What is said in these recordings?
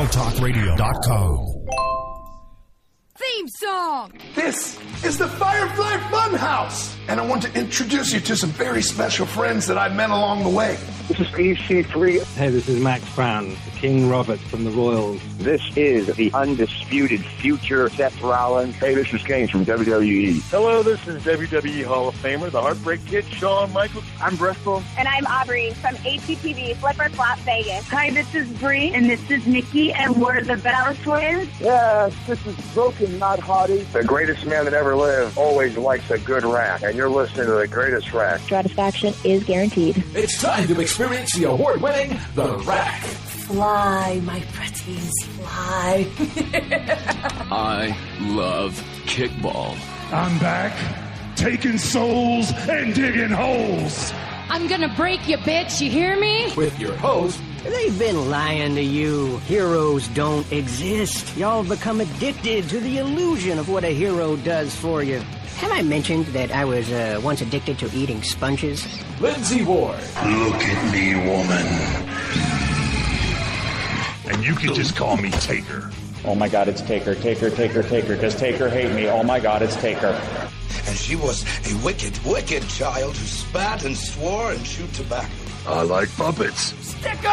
WildTalkRadio.com. Theme song! This is the Firefly Funhouse! And I want to introduce you to some very special friends that I've met along the way. This is EC3. Hey, this is Max Brown, King Robert from the Royals. This is the undisputed future Seth Rollins. Hey, this is Kane from WWE. Hello, this is WWE Hall of Famer, the Heartbreak Kid, Shawn Michaels. I'm Bristol. And I'm Aubrey from HGTV Flipper Flop Vegas. Hi, this is Bree, and this is Nikki, and we're the Bella Twins. Yes, this is Broken, not Hottie. The greatest man that ever lived always likes a good rack, and you're listening to the greatest rack. Satisfaction is guaranteed. It's time to experience the award-winning The Rack. Fly, my pretties, fly. I love kickball. I'm back, taking souls and digging holes. I'm gonna break you, bitch, you hear me? With your host, they've been lying to you. Heroes don't exist. Y'all become addicted to the illusion of what a hero does for you. Have I mentioned that I was once addicted to eating sponges? Lindsay Ward. Look at me, woman. And you can just call me Taker. Oh my God, it's Taker, Taker, Taker, Taker. Does Taker hate me? Oh my God, it's Taker. And she was a wicked, wicked child who spat and swore and chewed tobacco. I like puppets. Stickers!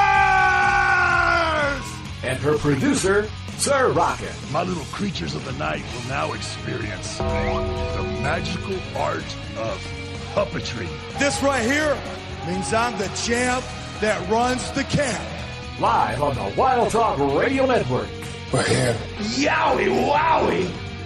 And her producer, Sir Rocket. My little creatures of the night will now experience the magical art of puppetry. This right here means I'm the champ that runs the camp. Live on the Wild Talk Radio Network. We're here. Yowie wowie!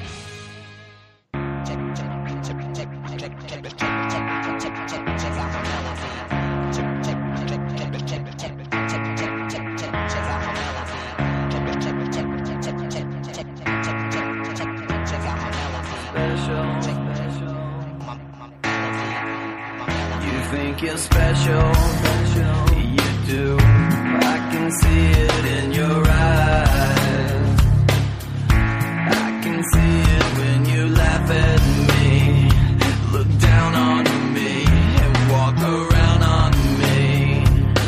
You're special, you do. I can see it in your eyes. I can see it when you laugh at me, look down on me, and walk around on me.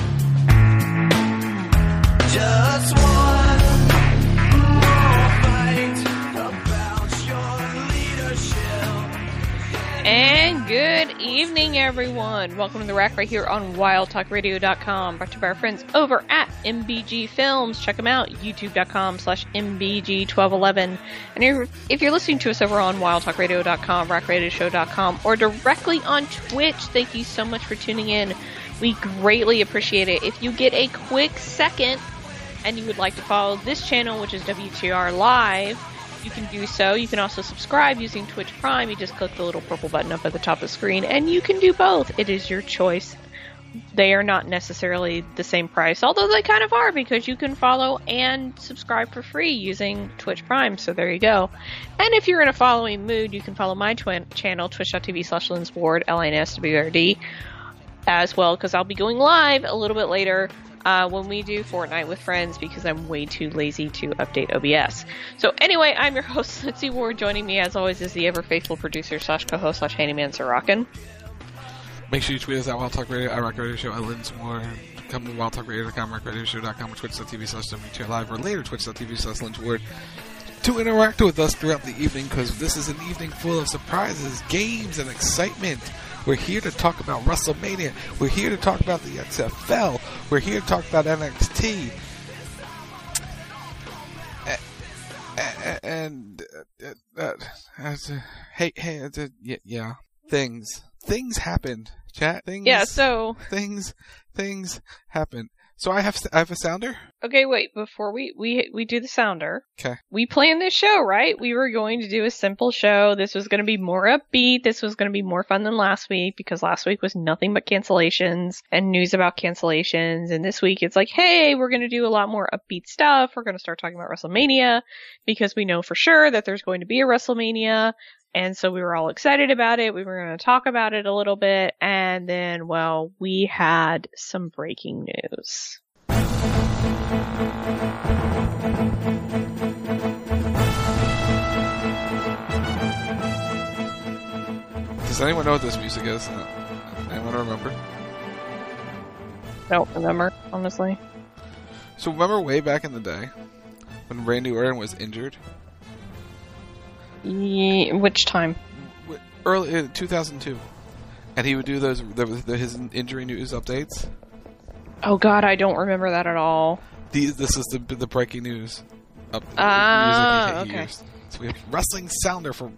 Just one more fight about your leadership. And good evening, everyone. Welcome to The Rack right here on WildTalkRadio.com. Brought to you by our friends over at MBG Films. Check them out, youtube.com/MBG1211. And if you're listening to us over on WildTalkRadio.com, RackRadioshow.com, or directly on Twitch, thank you so much for tuning in. We greatly appreciate it. If you get a quick second and you would like to follow this channel, which is WTR Live, you can do so. You can also subscribe using Twitch Prime. You just click the little purple button up at the top of the screen, and you can do both. It is your choice. They are not necessarily the same price, although they kind of are, because you can follow and subscribe for free using Twitch Prime. So there you go. And if you're in a following mood, you can follow my channel, twitch.tv/LindsWard, LINSWRD, as well, because I'll be going live a little bit later when we do Fortnite with friends, because I'm way too lazy to update OBS. So anyway, I'm your host, Lindsay Ward. Joining me, as always, is the ever-faithful producer / co-host / handyman, Sir Rockin'. Make sure you tweet us at Wild Talk Radio, at Rock Radio Show, at Lindsay Ward. Come to WildTalkRadio.com, RackRadioShow.com, or Twitch.tv/WTR Live, or later Twitch.tv/Lindsay Ward, to interact with us throughout the evening, because this is an evening full of surprises, games, and excitement. We're here to talk about WrestleMania. We're here to talk about the XFL. We're here to talk about NXT. Things happened. Chat. Things happened. So I have a sounder. Okay, wait, before we do the sounder. Okay. We planned this show, right? We were going to do a simple show. This was going to be more upbeat. This was going to be more fun than last week, because last week was nothing but cancellations and news about cancellations. And this week it's like, hey, we're going to do a lot more upbeat stuff. We're going to start talking about WrestleMania, because we know for sure that there's going to be a WrestleMania. And so we were all excited about it. We were going to talk about it a little bit. And then, well, we had some breaking news. Does anyone know what this music is? Anyone remember? Don't remember, honestly. So remember way back in the day when Randy Orton was injured? Which time? Early in 2002. And he would do his injury news updates. Oh God, I don't remember that at all. This is the breaking news. Music he used. So we have wrestling sounder for.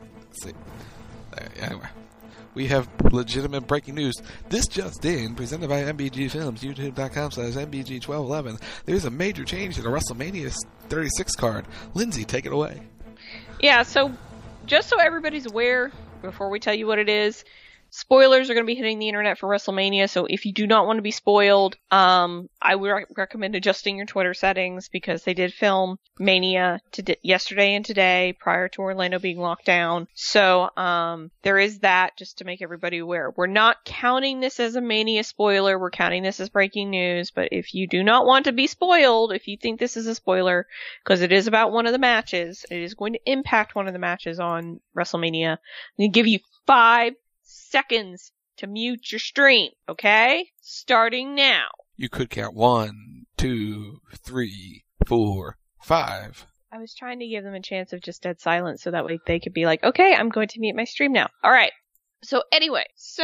Anyway, we have legitimate breaking news. This just in, presented by MBG Films, YouTube.com/MBG1211. There's a major change to the WrestleMania 36 card. Lindsay, take it away. Yeah, so just so everybody's aware, before we tell you what it is, spoilers are going to be hitting the internet for WrestleMania, so if you do not want to be spoiled, I would recommend adjusting your Twitter settings because they did film Mania yesterday and today prior to Orlando being locked down. So there is that, just to make everybody aware. We're not counting this as a Mania spoiler. We're counting this as breaking news. But if you do not want to be spoiled, if you think this is a spoiler, because it is about one of the matches, it is going to impact one of the matches on WrestleMania, I'm going to give you 5 seconds to mute your stream, okay? Starting now. You could count 1, 2, 3, 4, 5. I was trying to give them a chance of just dead silence so that way they could be like, okay, I'm going to mute my stream now. Alright. So anyway,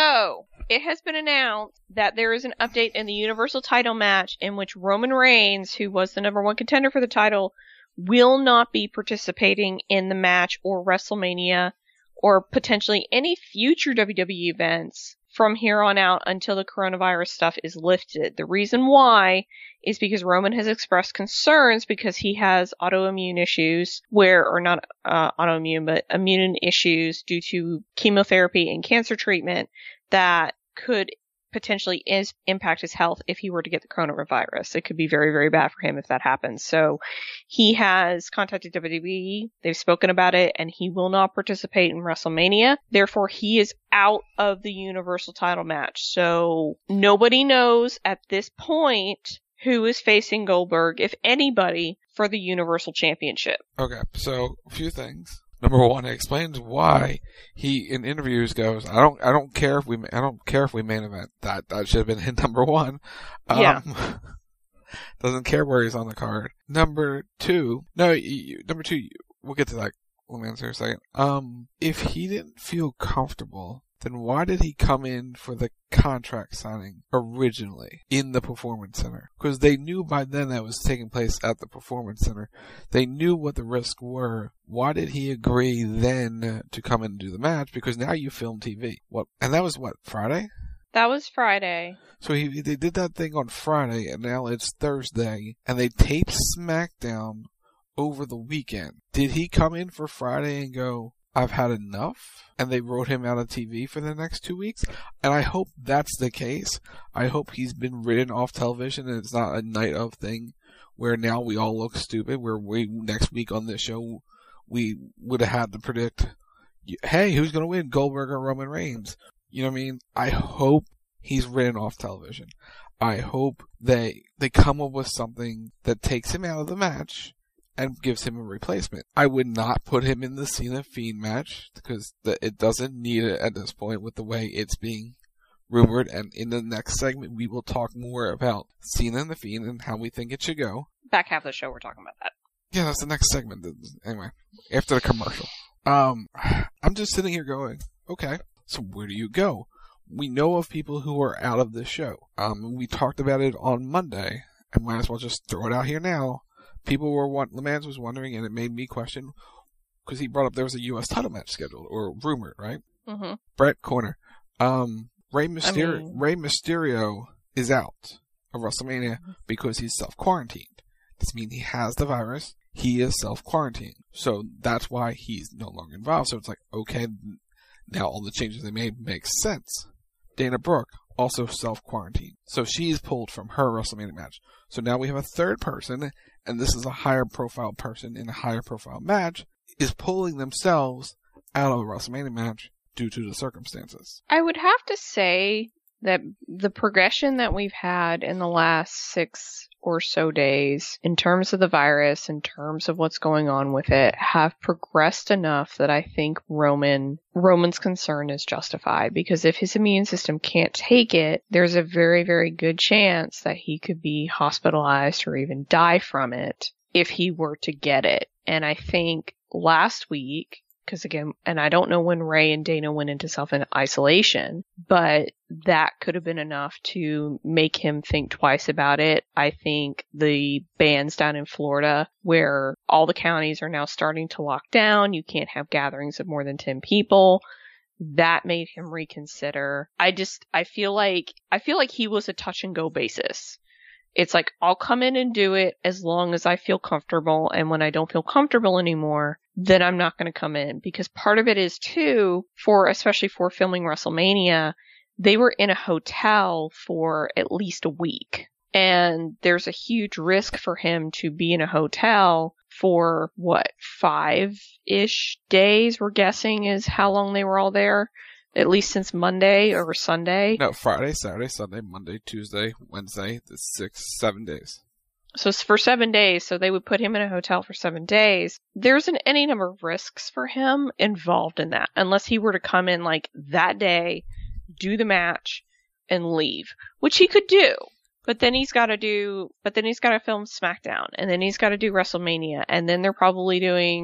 it has been announced that there is an update in the Universal title match in which Roman Reigns, who was the #1 contender for the title, will not be participating in the match or WrestleMania or potentially any future WWE events from here on out until the coronavirus stuff is lifted. The reason why is because Roman has expressed concerns because he has autoimmune issues or not autoimmune, but immune issues due to chemotherapy and cancer treatment that could potentially impact his health if he were to get the coronavirus. It could be very, very bad for him if that happens. So he has contacted WWE. They've spoken about it, and he will not participate in WrestleMania. Therefore, he is out of the Universal title match. So nobody knows at this point who is facing Goldberg, if anybody, for the Universal Championship. Okay, so a few things. Number 1, it explains why he in interviews goes, I don't care if we main event. That should have been hit number 1. Yeah. Doesn't care where he's on the card. Number 2, we'll get to that. Let me answer a second. If he didn't feel comfortable, then why did he come in for the contract signing originally in the Performance Center? Because they knew by then that was taking place at the Performance Center. They knew what the risks were. Why did he agree then to come in and do the match? Because now you film TV. And that was Friday? That was Friday. So they did that thing on Friday, and now it's Thursday, and they taped SmackDown over the weekend. Did he come in for Friday and go, I've had enough, and they wrote him out of TV for the next 2 weeks? And I hope that's the case. I hope he's been written off television and it's not a night of thing where now we all look stupid, where next week on this show we would have had to predict, hey, who's going to win, Goldberg or Roman Reigns? You know what I mean? I hope he's written off television. I hope they come up with something that takes him out of the match and gives him a replacement. I would not put him in the Cena Fiend match because it doesn't need it at this point with the way it's being rumored. And in the next segment, we will talk more about Cena and the Fiend and how we think it should go. Back half of the show, we're talking about that. Yeah, that's the next segment. Anyway, after the commercial. I'm just sitting here going, okay, so where do you go? We know of people who are out of this show. We talked about it on Monday, and might as well just throw it out here now. LeMans was wondering, and it made me question, because he brought up there was a U.S. title match scheduled, or rumored, right? Mm-hmm. Brett Corner. Rey Mysterio is out of WrestleMania because he's self-quarantined. This means he has the virus. He is self-quarantined. So that's why he's no longer involved. So it's like, okay, now all the changes they made make sense. Dana Brooke, also self-quarantined. So she's pulled from her WrestleMania match. So now we have a third person, and this is a higher profile person in a higher profile match, is pulling themselves out of a WrestleMania match due to the circumstances. I would have to say that the progression that we've had in the last 6 or so days, in terms of the virus, in terms of what's going on with it, have progressed enough that I think Roman's concern is justified. Because if his immune system can't take it, there's a very, very good chance that he could be hospitalized or even die from it if he were to get it. And I think last week, because again, and I don't know when Ray and Dana went into self-isolation, but that could have been enough to make him think twice about it. I think the bans down in Florida, where all the counties are now starting to lock down, you can't have gatherings of more than 10 people. That made him reconsider. I feel like he was a touch and go basis. It's like, I'll come in and do it as long as I feel comfortable. And when I don't feel comfortable anymore, then I'm not going to come in. Because part of it is too, especially for filming WrestleMania, they were in a hotel for at least a week. And there's a huge risk for him to be in a hotel for 5-ish days, we're guessing is how long they were all there. At least since Monday or Sunday. No, Friday, Saturday, Sunday, Monday, Tuesday, Wednesday, the 7 days. So it's for 7 days, so they would put him in a hotel for 7 days. There's any number of risks for him involved in that, unless he were to come in like that day, do the match, and leave, which he could do. But then he's got to film SmackDown, and then he's got to do WrestleMania, and then they've probably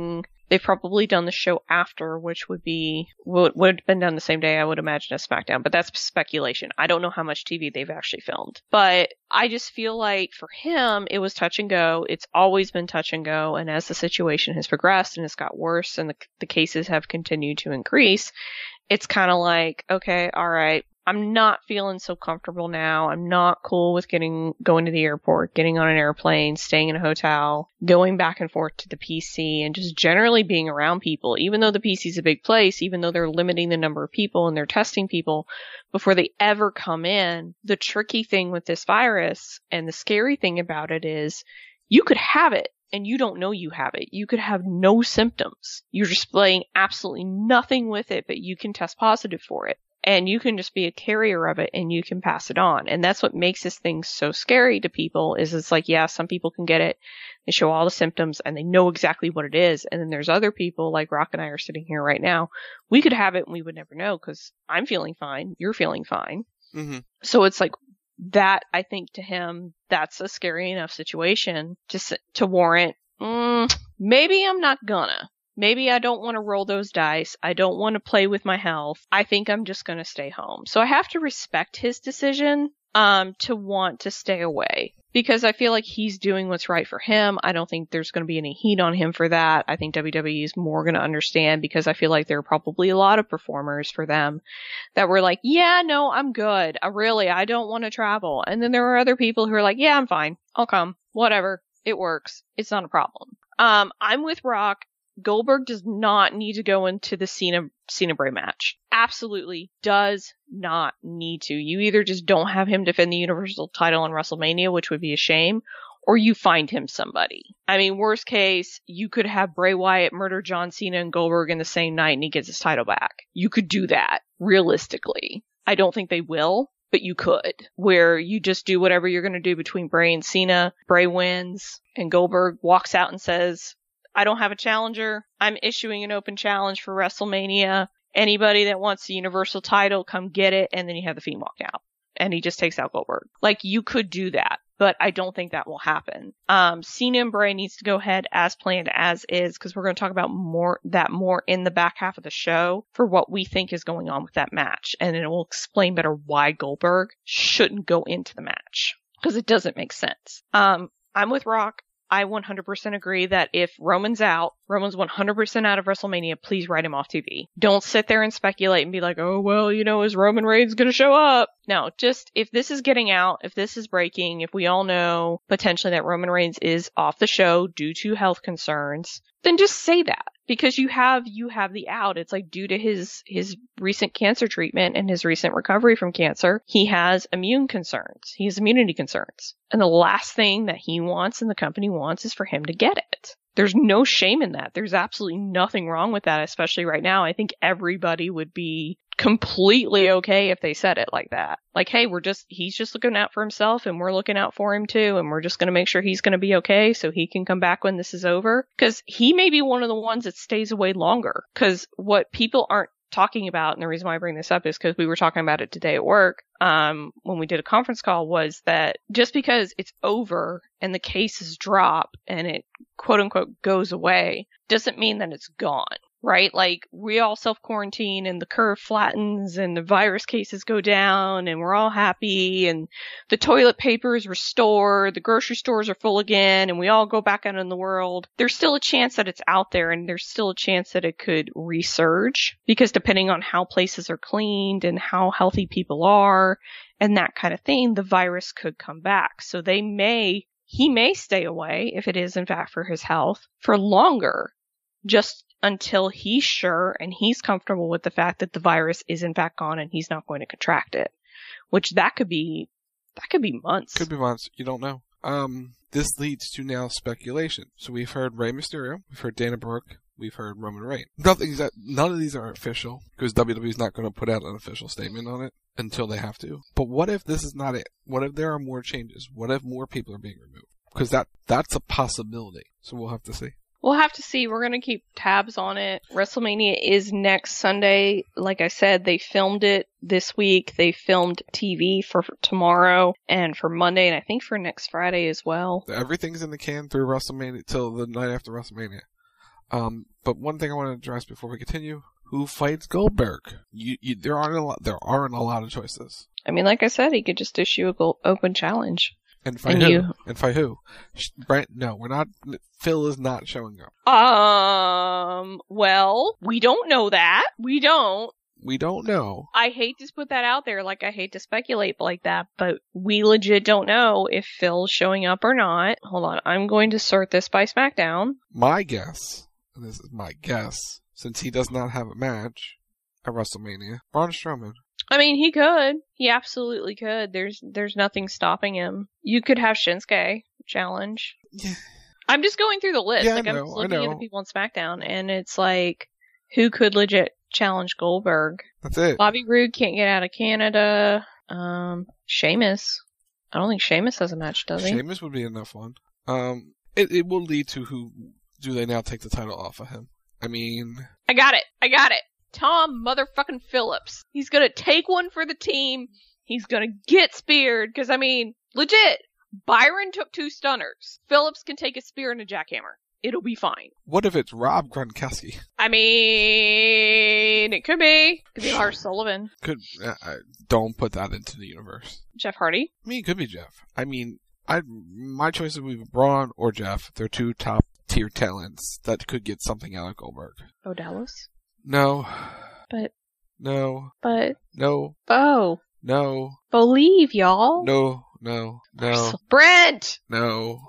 done the show after, which would have been done the same day, I would imagine, as SmackDown. But that's speculation. I don't know how much TV they've actually filmed. But I just feel like for him, it was touch and go. It's always been touch and go. And as the situation has progressed and it's got worse and the cases have continued to increase, it's kind of like, okay, all right, I'm not feeling so comfortable now. I'm not cool with going to the airport, getting on an airplane, staying in a hotel, going back and forth to the PC, and just generally being around people. Even though the PC is a big place, even though they're limiting the number of people and they're testing people before they ever come in, the tricky thing with this virus and the scary thing about it is you could have it and you don't know you have it. You could have no symptoms. You're displaying absolutely nothing with it, but you can test positive for it. And you can just be a carrier of it and you can pass it on. And that's what makes this thing so scary to people is it's like, yeah, some people can get it. They show all the symptoms and they know exactly what it is. And then there's other people like Rock and I are sitting here right now. We could have it and we would never know because I'm feeling fine. You're feeling fine. Mm-hmm. So it's like that, I think to him, that's a scary enough situation to warrant, maybe I'm not gonna. Maybe I don't want to roll those dice. I don't want to play with my health. I think I'm just going to stay home. So I have to respect his decision to want to stay away because I feel like he's doing what's right for him. I don't think there's going to be any heat on him for that. I think WWE is more going to understand because I feel like there are probably a lot of performers for them that were like, yeah, no, I'm good. I don't want to travel. And then there were other people who are like, yeah, I'm fine. I'll come. Whatever. It works. It's not a problem. I'm with Rock. Goldberg does not need to go into the Cena Bray match. Absolutely does not need to. You either just don't have him defend the Universal title on WrestleMania, which would be a shame, or you find him somebody. I mean, worst case, you could have Bray Wyatt murder John Cena and Goldberg in the same night and he gets his title back. You could do that, realistically. I don't think they will, but you could. Where you just do whatever you're going to do between Bray and Cena. Bray wins, and Goldberg walks out and says, I don't have a challenger. I'm issuing an open challenge for WrestleMania. Anybody that wants the Universal title, come get it. And then you have the Fiend walk out. And he just takes out Goldberg. Like, you could do that, but I don't think that will happen. Cena and Bray needs to go ahead as planned as is, because we're going to talk about more in the back half of the show for what we think is going on with that match. And it will explain better why Goldberg shouldn't go into the match, because it doesn't make sense. I'm with Rock. I 100% agree that if Roman's 100% out of WrestleMania, please write him off TV. Don't sit there and speculate and be like, oh, well, is Roman Reigns going to show up? No, just if this is getting out, if this is breaking, if we all know potentially that Roman Reigns is off the show due to health concerns, then just say that. Because you have the out. It's like due to his recent cancer treatment and his recent recovery from cancer, he has immune concerns. He has immunity concerns. And the last thing that he wants and the company wants is for him to get it. There's no shame in that. There's absolutely nothing wrong with that, especially right now. I think everybody would be completely okay if they said it like that. Like, hey, he's just looking out for himself and we're looking out for him too, and we're just going to make sure he's going to be okay so he can come back when this is over. Because he may be one of the ones that stays away longer. Because what people aren't talking about, and the reason why I bring this up is because we were talking about it today at work, when we did a conference call, was that just because it's over and the cases drop and it quote unquote goes away doesn't mean that it's gone. Right? Like, we all self-quarantine and the curve flattens and the virus cases go down and we're all happy and the toilet paper is restored, the grocery stores are full again, and we all go back out in the world. There's still a chance that it's out there, and there's still a chance that it could resurge, because depending on how places are cleaned and how healthy people are and that kind of thing, the virus could come back. So he may stay away, if it is in fact for his health, for longer, just until he's sure and he's comfortable with the fact that the virus is in fact gone and he's not going to contract it. Which that could be months. Could be months. You don't know. This leads to now speculation. So we've heard Rey Mysterio, we've heard Dana Brooke, we've heard Roman Reigns. None of these are official, because WWE's not going to put out an official statement on it until they have to. But what if this is not it? What if there are more changes? What if more people are being removed? Because that's a possibility. So we'll have to see. We'll have to see. We're going to keep tabs on it. WrestleMania is next Sunday. Like I said, they filmed it this week. They filmed TV for tomorrow and for Monday, and I think for next Friday as well. Everything's in the can through WrestleMania till the night after WrestleMania. But one thing I want to address before we continue: who fights Goldberg? There aren't a lot of choices. I mean, like I said, he could just issue an open challenge. And fight who? And fight who? No, we're not. Phil is not showing up. Well, we don't know that. We don't know. I hate to put that out there, like I hate to speculate like that, but we legit don't know if Phil's showing up or not. Hold on, I'm going to sort this by SmackDown. My guess, and this is my guess, since he does not have a match at WrestleMania, Braun Strowman. I mean, he could. He absolutely could. There's nothing stopping him. You could have Shinsuke challenge. Yeah. I'm just going through the list. Yeah, I'm just looking at the people on SmackDown, and it's like, who could legit challenge Goldberg? That's it. Bobby Roode can't get out of Canada. Sheamus. I don't think Sheamus has a match, does he? Sheamus would be enough one. It will lead to who do they now take the title off of him? I mean... I got it. Tom motherfucking Phillips. He's gonna take one for the team. He's gonna get speared. Because, I mean, legit, Byron took 2 stunners. Phillips can take a spear and a jackhammer. It'll be fine. What if it's Rob Gronkowski? I mean, it could be. Could be Lars Sullivan. Don't put that into the universe. Jeff Hardy? I mean, it could be Jeff. I mean, my choices would be Braun or Jeff. They're 2 top-tier talents that could get something out of Goldberg. Oh, Dallas? No. But. No. But. No. Oh. No. Believe, y'all. No. Brent! No.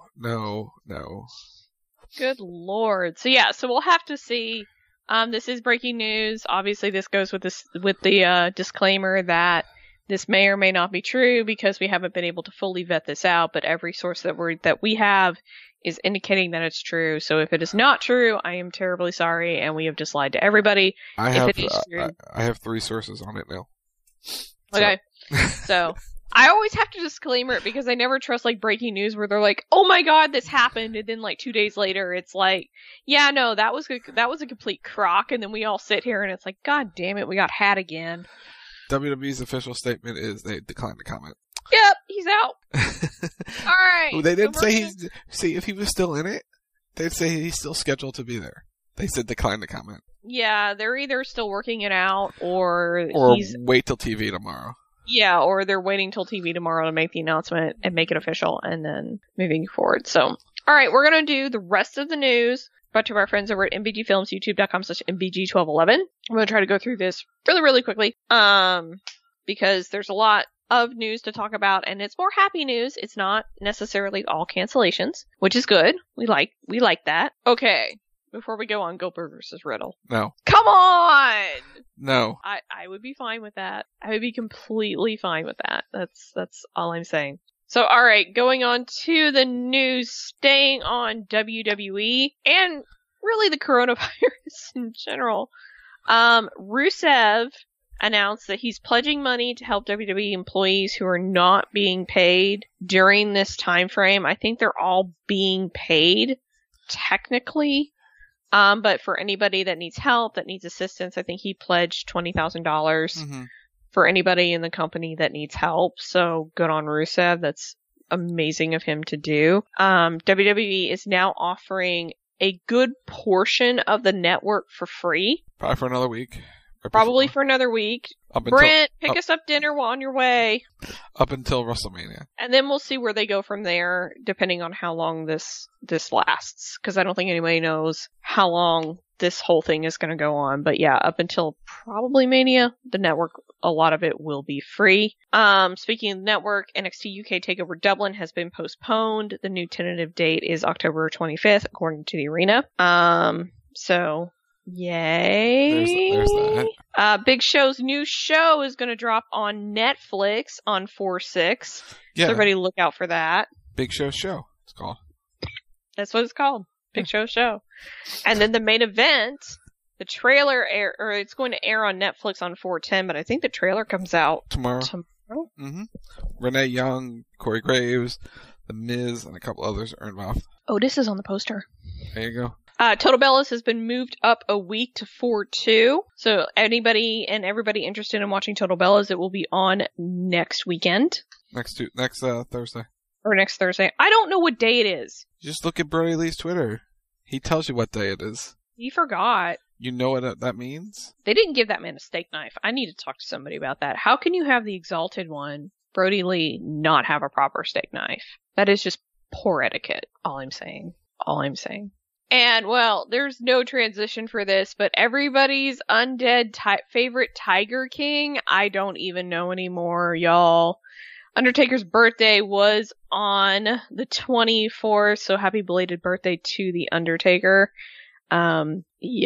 Good lord. So yeah, so we'll have to see. This is breaking news. Obviously this goes with the disclaimer that this may or may not be true because we haven't been able to fully vet this out, but every source that we have is indicating that it's true. So if it is not true, I am terribly sorry, and we have just lied to everybody. I have 3 sources on it now. Okay. So I always have to disclaimer it because I never trust like breaking news where they're like, "Oh my god, this happened," and then like 2 days later it's like, "Yeah, no, that was a complete crock," and then we all sit here and it's like, "God damn it, we got had again." WWE's official statement is they declined to comment. Yep, he's out. All right. Well, they didn't say see, if he was still in it, they'd say he's still scheduled to be there. They said decline to comment. Yeah, they're either still working it out or wait till TV tomorrow. Yeah, or they're waiting till TV tomorrow to make the announcement and make it official and then moving forward. So, all right, we're going to do the rest of the news brought to our friends over at MBG Films, youtube.com/MBG1211. I'm going to try to go through this really, really quickly because there's a lot of news to talk about, and it's more happy news. It's not necessarily all cancellations, which is good. We like that. Okay, before we go on, Goldberg versus Riddle. No. Come on! No. I would be fine with that. I would be completely fine with that. That's all I'm saying. So, alright, going on to the news, staying on WWE, and really the coronavirus in general. Rusev announced that he's pledging money to help WWE employees who are not being paid during this time frame. I think they're all being paid technically. But for anybody that needs help, that needs assistance, I think he pledged $20,000 for anybody in the company that needs help. So good on Rusev. That's amazing of him to do. WWE is now offering a good portion of the network for free. Probably for another week. Probably for another week. Brent, pick us up dinner while on your way. Up until WrestleMania. And then we'll see where they go from there, depending on how long this lasts. Because I don't think anybody knows how long this whole thing is going to go on. But yeah, up until probably Mania, the network, a lot of it will be free. Speaking of the network, NXT UK TakeOver Dublin has been postponed. The new tentative date is October 25th, according to the Arena. So... Yay. There's that. Big Show's new show is going to drop on Netflix on 4/6. Yeah. So everybody look out for that. Big Show's show, it's called. That's what it's called. Big Show's show. And then the main event, the trailer, it's going to air on Netflix on 4/10, but I think the trailer comes out tomorrow. Renee Young, Corey Graves, The Miz, and a couple others are involved. Otis is on the poster. There you go. Total Bellas has been moved up a week to 4/2. So anybody and everybody interested in watching Total Bellas, it will be on next weekend. Next Thursday. Or next Thursday. I don't know what day it is. Just look at Brody Lee's Twitter. He tells you what day it is. He forgot. You know what that means? They didn't give that man a steak knife. I need to talk to somebody about that. How can you have the Exalted One, Brody Lee, not have a proper steak knife? That is just poor etiquette. All I'm saying. And, well, there's no transition for this, but everybody's undead favorite Tiger King, I don't even know anymore, y'all. Undertaker's birthday was on the 24th, so happy belated birthday to the Undertaker. He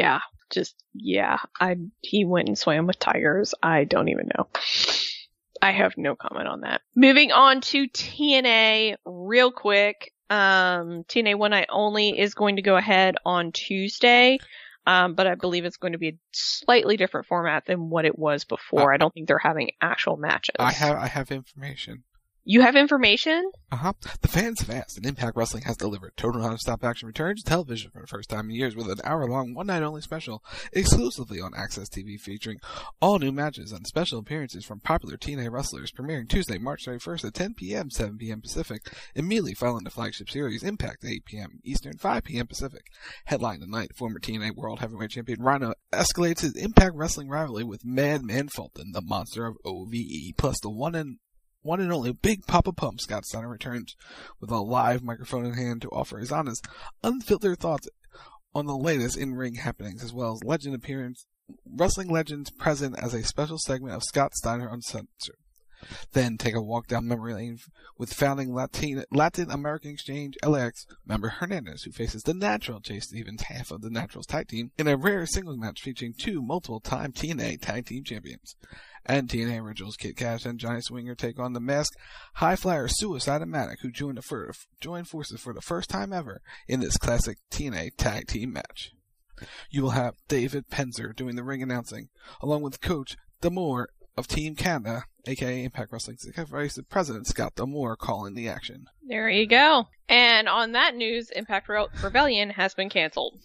went and swam with tigers. I don't even know. I have no comment on that. Moving on to TNA real quick. TNA One Night Only is going to go ahead on Tuesday, but I believe it's going to be a slightly different format than what it was before. I don't think they're having actual matches. I have information. You have information? The fans have asked, and Impact Wrestling has delivered. Total Non-Stop Action returns to television for the first time in years with an hour-long one-night-only special exclusively on Access TV featuring all new matches and special appearances from popular TNA wrestlers premiering Tuesday, March 31st at 10 p.m., 7 p.m. Pacific, immediately following the flagship series Impact at 8 p.m. Eastern, 5 p.m. Pacific. Headline tonight, former TNA World Heavyweight Champion Rhino escalates his Impact Wrestling rivalry with Madman Fulton, the monster of OVE, plus the one and only Big Papa Pump. Scott Steiner returns with a live microphone in hand to offer his honest, unfiltered thoughts on the latest in-ring happenings, as well as wrestling legends present as a special segment of Scott Steiner Uncensored. Then take a walk down memory lane with founding Latin American Exchange LAX member Hernandez, who faces the Natural Chase Stevens, half of the Naturals tag team, in a rare singles match featuring two multiple-time TNA tag team champions. And TNA Originals Kid Cash and Johnny Swinger take on the masked high flyer Suicide and Matic, who join forces for the first time ever in this classic TNA tag team match. You will have David Penzer doing the ring announcing, along with Coach D'Amore of Team Canada, aka Impact Wrestling's Vice President Scott D'Amore, calling the action. There you go. And on that news, Impact Rebellion has been canceled.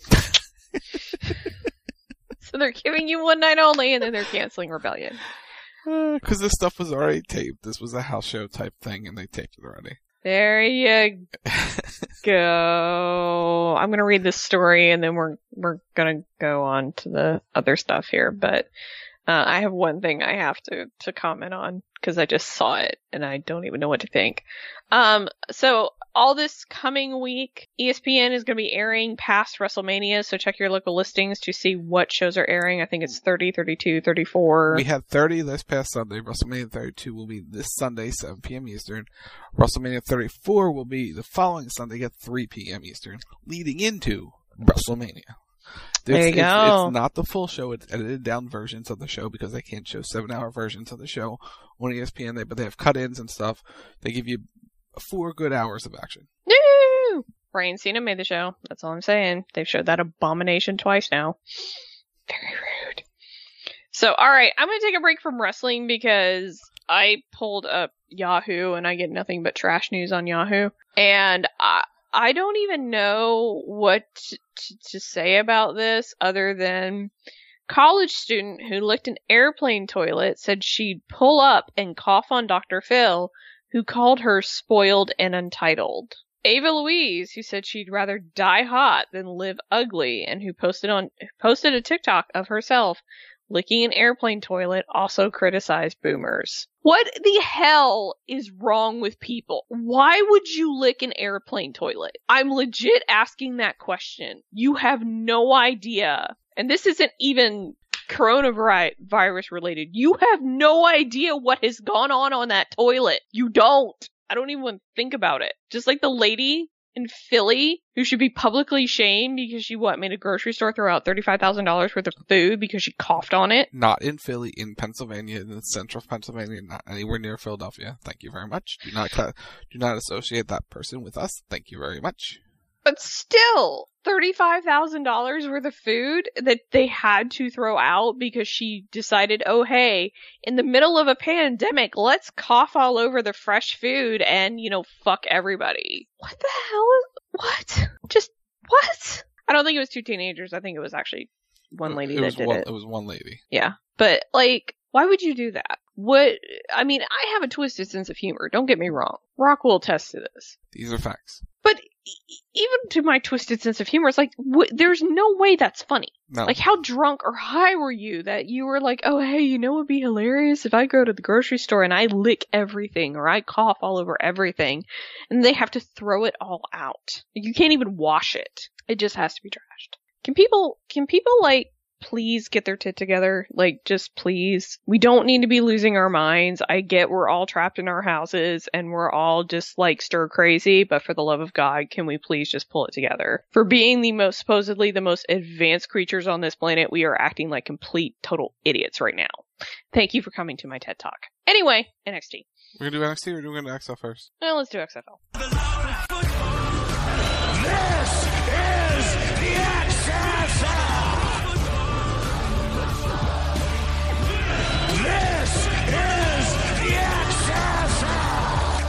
So they're giving you one night only, and then they're canceling Rebellion. Because this stuff was already taped. This was a house show type thing, and they taped it already. There you go. I'm going to read this story, and then we're going to go on to the other stuff here. But I have one thing I have to comment on, because I just saw it, and I don't even know what to think. So all this coming week, ESPN is going to be airing past WrestleMania, so check your local listings to see what shows are airing. I think it's 30, 32, 34. We had 30 this past Sunday. WrestleMania 32 will be this Sunday, 7 p.m. Eastern. WrestleMania 34 will be the following Sunday at 3 p.m. Eastern, leading into WrestleMania. There you go. It's not the full show. It's edited down versions of the show because they can't show 7-hour versions of the show on ESPN. But they have cut-ins and stuff. They give you 4 good hours of action. Woo! Brian Cena made the show. That's all I'm saying. They've showed that abomination twice now. Very rude. So, alright, I'm going to take a break from wrestling because I pulled up Yahoo and I get nothing but trash news on Yahoo. And I don't even know what to say about this other than college student who licked an airplane toilet said she'd pull up and cough on Dr. Phil, who called her spoiled and untitled. Ava Louise, who said she'd rather die hot than live ugly, and who posted a TikTok of herself licking an airplane toilet, also criticized boomers. What the hell is wrong with people? Why would you lick an airplane toilet? I'm legit asking that question. You have no idea. And this isn't even coronavirus related. You have no idea what has gone on that toilet. You don't. I don't even want to think about it. Just like the lady in Philly who should be publicly shamed because she made a grocery store throw out $35,000 worth of food because she coughed on it. Not in Philly, in Pennsylvania, in the central Pennsylvania, not anywhere near Philadelphia. Thank you very much. Do not associate that person with us. Thank you very much. But still, $35,000 worth of food that they had to throw out because she decided, oh hey, in the middle of a pandemic, let's cough all over the fresh food and, fuck everybody. What the hell what? Just, what? I don't think it was two teenagers. I think it was actually one lady that did it. It was one lady. Yeah. But, why would you do that? I have a twisted sense of humor. Don't get me wrong. Rock will attest to this. These are facts. But even to my twisted sense of humor, it's like, there's no way that's funny. No. Like, how drunk or high were you that you were like, oh, hey, what would be hilarious if I go to the grocery store and I lick everything or I cough all over everything and they have to throw it all out. You can't even wash it. It just has to be trashed. Can people please get their tit together? Just please. We don't need to be losing our minds. I get we're all trapped in our houses and we're all just stir crazy, but for the love of God, can we please just pull it together? For being supposedly the most advanced creatures on this planet, we are acting like complete, total idiots right now. Thank you for coming to my TED Talk. Anyway, NXT. We're gonna do NXT or are we gonna do XFL first? Well, let's do XFL. This is the XFL! This is the XFL!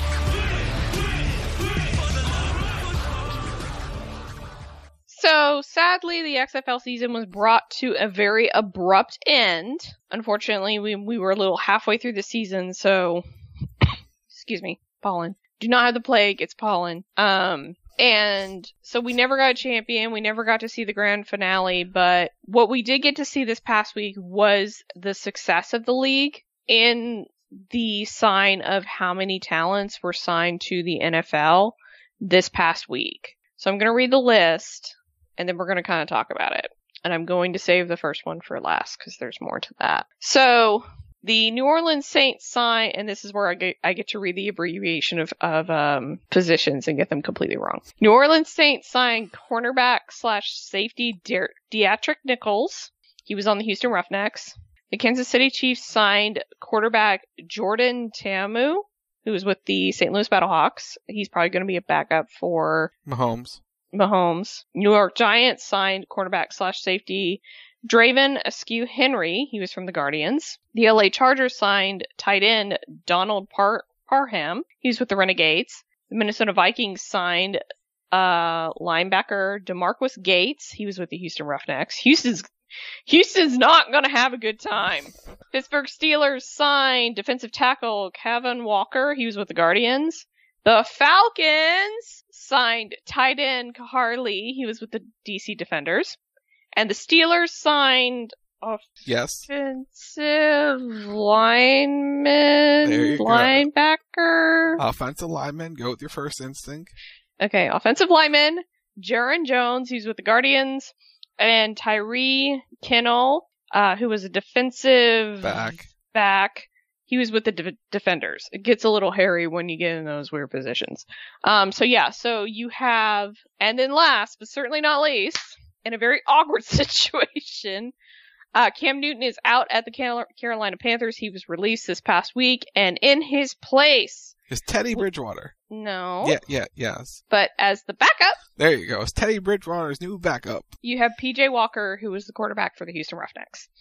So, sadly, the XFL season was brought to a very abrupt end. Unfortunately, we were a little halfway through the season, so... Excuse me, pollen. Do not have the plague, it's pollen. And so we never got a champion, we never got to see the grand finale, but what we did get to see this past week was the success of the league in the sign of how many talents were signed to the NFL this past week. So I'm going to read the list, and then we're going to kind of talk about it. And I'm going to save the first one for last, because there's more to that. So... the New Orleans Saints signed, and this is where I get to read the abbreviation of positions and get them completely wrong. New Orleans Saints signed cornerback/safety Deatrick Nichols. He was on the Houston Roughnecks. The Kansas City Chiefs signed quarterback Jordan Ta'amu, who was with the St. Louis Battlehawks. He's probably going to be a backup for Mahomes. New York Giants signed cornerback/safety Draven Askew Henry. He was from the Guardians. The LA Chargers signed tight end Donald Parham. He was with the Renegades. The Minnesota Vikings signed linebacker DeMarquis Gates. He was with the Houston Roughnecks. Houston's not going to have a good time. Pittsburgh Steelers signed defensive tackle Kevin Walker. He was with the Guardians. The Falcons signed tight end Kahar Lee. He was with the DC Defenders. And the Steelers signed offensive linebacker. Offensive lineman, go with your first instinct. Okay, offensive lineman, Jaron Jones, he's with the Guardians, and Tyree Kinnell, who was a defensive back. He was with the Defenders. It gets a little hairy when you get in those weird positions. So you have, and then last, but certainly not least, in a very awkward situation, Cam Newton is out at the Carolina Panthers. He was released this past week, and in his place is Teddy Bridgewater. No. Yes. But as the backup, there you go. It's Teddy Bridgewater's new backup. You have PJ Walker, who was the quarterback for the Houston Roughnecks.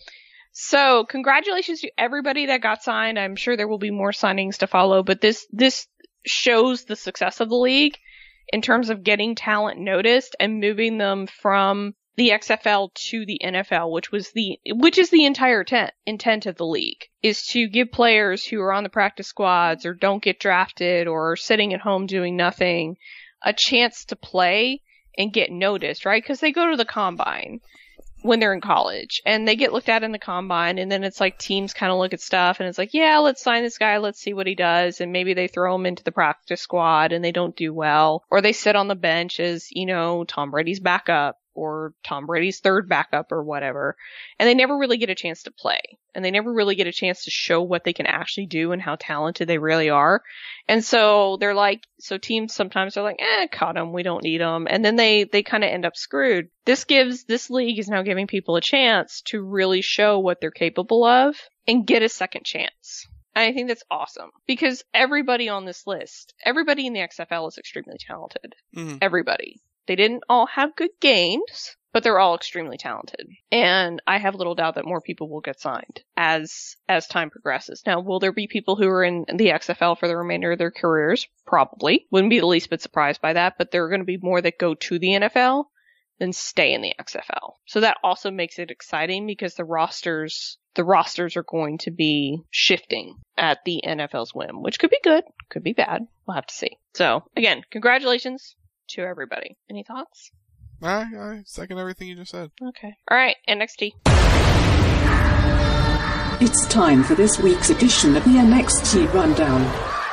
So, congratulations to everybody that got signed. I'm sure there will be more signings to follow, but this shows the success of the league in terms of getting talent noticed and moving them from the XFL to the NFL, which is the entire intent of the league, is to give players who are on the practice squads or don't get drafted or are sitting at home doing nothing a chance to play and get noticed, right? Because they go to the combine when they're in college and they get looked at in the combine, and then it's like teams kind of look at stuff and it's like, yeah, let's sign this guy, let's see what he does, and maybe they throw him into the practice squad and they don't do well, or they sit on the bench as, Tom Brady's backup or Tom Brady's third backup or whatever, and they never really get a chance to play, and they never really get a chance to show what they can actually do and how talented they really are. And so teams sometimes are like, cut them, we don't need them, and then they kind of end up screwed. This league is now giving people a chance to really show what they're capable of and get a second chance. And I think that's awesome, because everybody on this list, everybody in the XFL is extremely talented. Mm-hmm. Everybody. They didn't all have good games, but they're all extremely talented. And I have little doubt that more people will get signed as time progresses. Now, will there be people who are in the XFL for the remainder of their careers? Probably. Wouldn't be the least bit surprised by that, but there are going to be more that go to the NFL than stay in the XFL. So that also makes it exciting, because the rosters are going to be shifting at the NFL's whim, which could be good, could be bad. We'll have to see. So, again, congratulations to everybody. Any thoughts? I second everything you just said. Okay. All right, NXT. It's time for this week's edition of the NXT Rundown.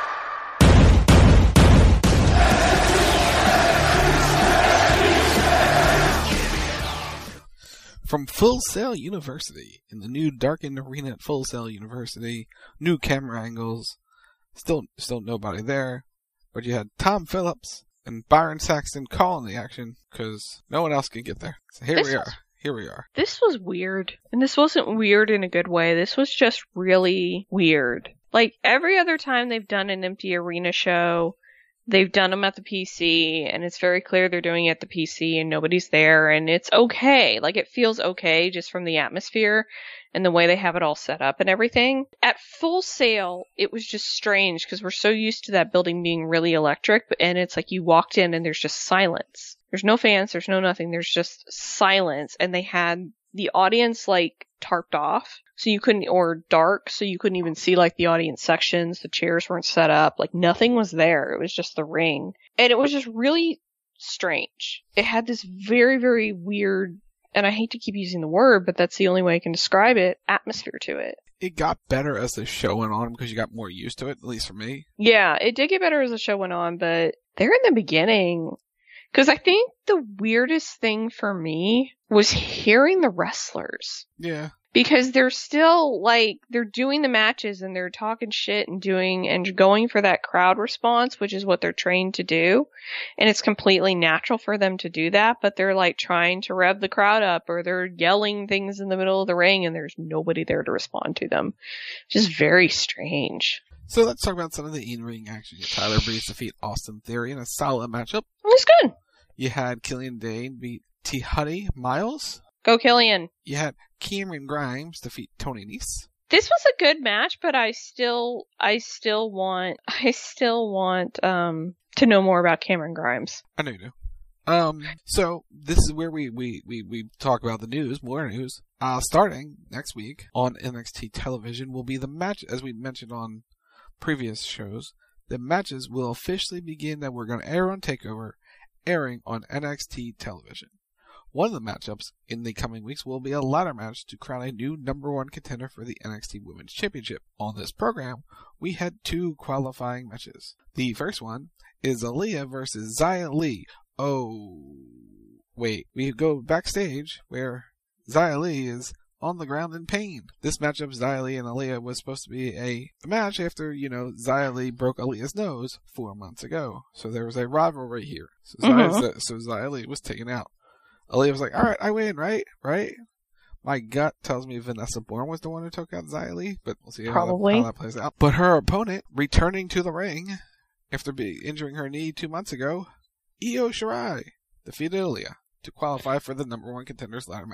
From Full Sail University, in the new darkened arena at Full Sail University, new camera angles, still nobody there, but you had Tom Phillips and Byron Saxton calling the action, because no one else could get there. So here we are. This was weird. And this wasn't weird in a good way. This was just really weird. Like, every other time they've done an empty arena show, they've done them at the PC, and it's very clear they're doing it at the PC and nobody's there, and it's okay. Like, it feels okay just from the atmosphere and the way they have it all set up and everything. At Full Sail, it was just strange, because we're so used to that building being really electric, and it's like you walked in and there's just silence. There's no fans, there's no nothing, there's just silence, and they had the audience, like, tarped off, so you couldn't, or dark, so you couldn't even see, like, the audience sections, the chairs weren't set up, like, nothing was there, it was just the ring, and it was just really strange. It had this very, very weird, and I hate to keep using the word, but that's the only way I can describe it, atmosphere to it. It got better as the show went on, because you got more used to it, at least for me. Yeah, it did get better as the show went on, but there in the beginning, because I think the weirdest thing for me was hearing the wrestlers. Yeah. Because they're still, like, they're doing the matches and they're talking shit and going for that crowd response, which is what they're trained to do. And it's completely natural for them to do that, but they're, like, trying to rev the crowd up, or they're yelling things in the middle of the ring and there's nobody there to respond to them. Just very strange. So let's talk about some of the in-ring action. Tyler Breeze defeat Austin Theory in a solid matchup. It was good. You had Killian Dane beat T-Huddy Miles. Go Killian. You had Cameron Grimes defeat Tony Nese. This was a good match, but I still want to know more about Cameron Grimes. I know you do. So this is where we talk about the news, more news. Starting next week on NXT television will be the match, as we mentioned on previous shows. The matches will officially begin that we're going to air on TakeOver, airing on NXT television. One of the matchups in the coming weeks will be a ladder match to crown a new #1 contender for the NXT Women's Championship. On this program, we had 2 qualifying matches. The first one is Aaliyah versus Xia Li. Oh, wait, we go backstage where Xia Li is on the ground in pain. This matchup, Xia Li and Aaliyah, was supposed to be a match after, Xia Li broke Aaliyah's nose 4 months ago. So there was a rivalry here. So Xia Li was taken out. Aaliyah was like, alright, I win, right? My gut tells me Vanessa Bourne was the one who took out Xia Li, but we'll see how that plays out. But her opponent, returning to the ring after injuring her knee 2 months ago, Io Shirai defeated Aaliyah to qualify for the #1 Contenders ladder match.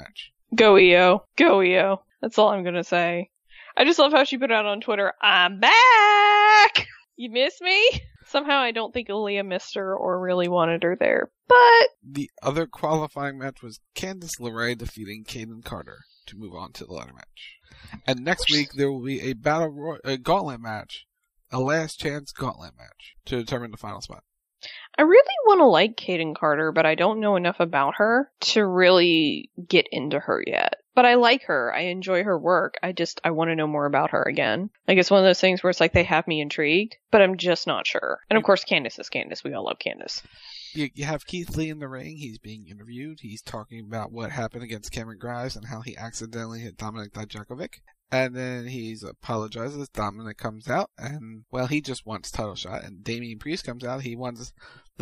Go EO. Go EO. That's all I'm gonna say. I just love how she put out on Twitter, I'm back! You miss me? Somehow I don't think Aaliyah missed her or really wanted her there. But the other qualifying match was Candice LeRae defeating Kayden Carter to move on to the ladder match. And next week there will be a gauntlet match, a last chance gauntlet match to determine the final spot. I really want to like Kayden Carter, but I don't know enough about her to really get into her yet. But I like her. I enjoy her work. I want to know more about her again. Like, it's one of those things where it's like they have me intrigued, but I'm just not sure. And of course, Candice is Candice. We all love Candice. You have Keith Lee in the ring. He's being interviewed. He's talking about what happened against Cameron Grimes and how he accidentally hit Dominik Dijakovic. And then he apologizes. Dominic comes out, and well, he just wants title shot. And Damian Priest comes out. He wants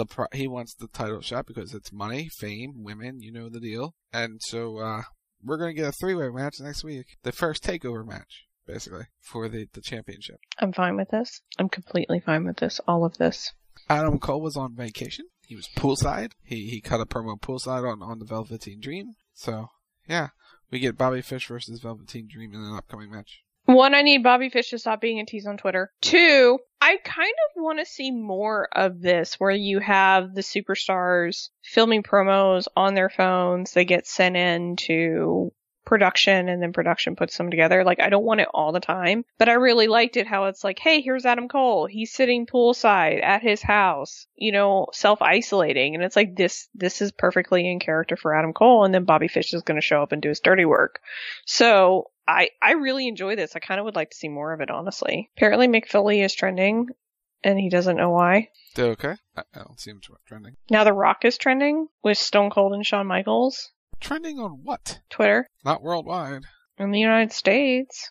the title shot because it's money, fame, women. You know the deal. And so we're gonna get a 3-way match next week. The first takeover match, basically, for the championship. I'm fine with this. I'm completely fine with this. All of this. Adam Cole was on vacation. He was poolside. He cut a promo poolside on the Velveteen Dream. So yeah. We get Bobby Fish versus Velveteen Dream in an upcoming match. 1, I need Bobby Fish to stop being a tease on Twitter. 2, I kind of want to see more of this where you have the superstars filming promos on their phones. They get sent in to production and then production puts them together. Like, I don't want it all the time, but I really liked it how it's like, hey, here's Adam Cole. He's sitting poolside at his house, you know, self-isolating. And it's like, this is perfectly in character for Adam Cole. And then Bobby Fish is going to show up and do his dirty work. So I really enjoy this. I kind of would like to see more of it, honestly. Apparently Mick Foley is trending and he doesn't know why. Okay. I don't see him trending. Now The Rock is trending with Stone Cold and Shawn Michaels. Trending on what? Twitter. Not worldwide. In the United States.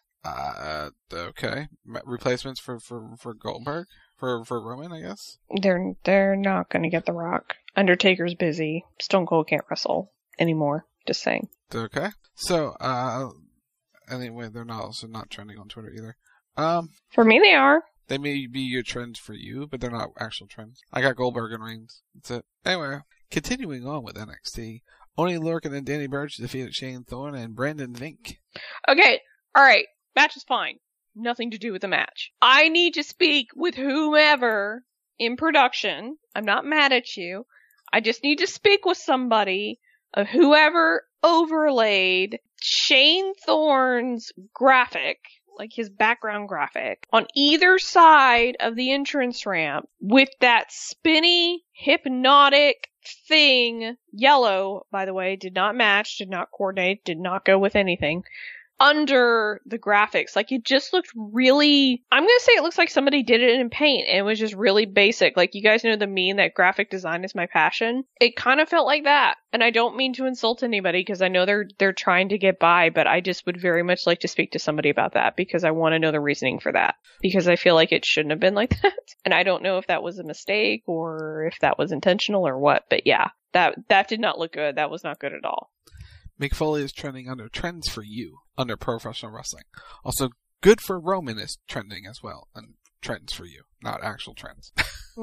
Okay. Replacements for Goldberg? For Roman, I guess? They're not going to get The Rock. Undertaker's busy. Stone Cold can't wrestle anymore. Just saying. Okay. So, anyway, they're also not trending on Twitter either. For me, they are. They may be your trends for you, but they're not actual trends. I got Goldberg and Reigns. That's it. Anyway, continuing on with NXT. Oney Lorcan and Danny Burch defeated Shane Thorne and Brandon Vink. Okay, alright. Match is fine. Nothing to do with the match. I need to speak with whomever in production. I'm not mad at you. I just need to speak with somebody of whoever overlaid Shane Thorne's graphic, like his background graphic, on either side of the entrance ramp with that spinny, hypnotic thing. Yellow, by the way, did not match, did not coordinate, did not go with anything. Under the graphics. Like, it just looked really, I'm gonna say it looks like somebody did it in paint and it was just really basic. Like, you guys know the meme that graphic design is my passion. It kind of felt like that. And I don't mean to insult anybody because I know they're trying to get by, but I just would very much like to speak to somebody about that because I want to know the reasoning for that. Because I feel like it shouldn't have been like that. And I don't know if that was a mistake or if that was intentional or what, but yeah, that did not look good. That was not good at all. Mick Foley is trending under Trends for You, under Professional Wrestling. Also, Good for Roman is trending as well, and Trends for You, not actual trends.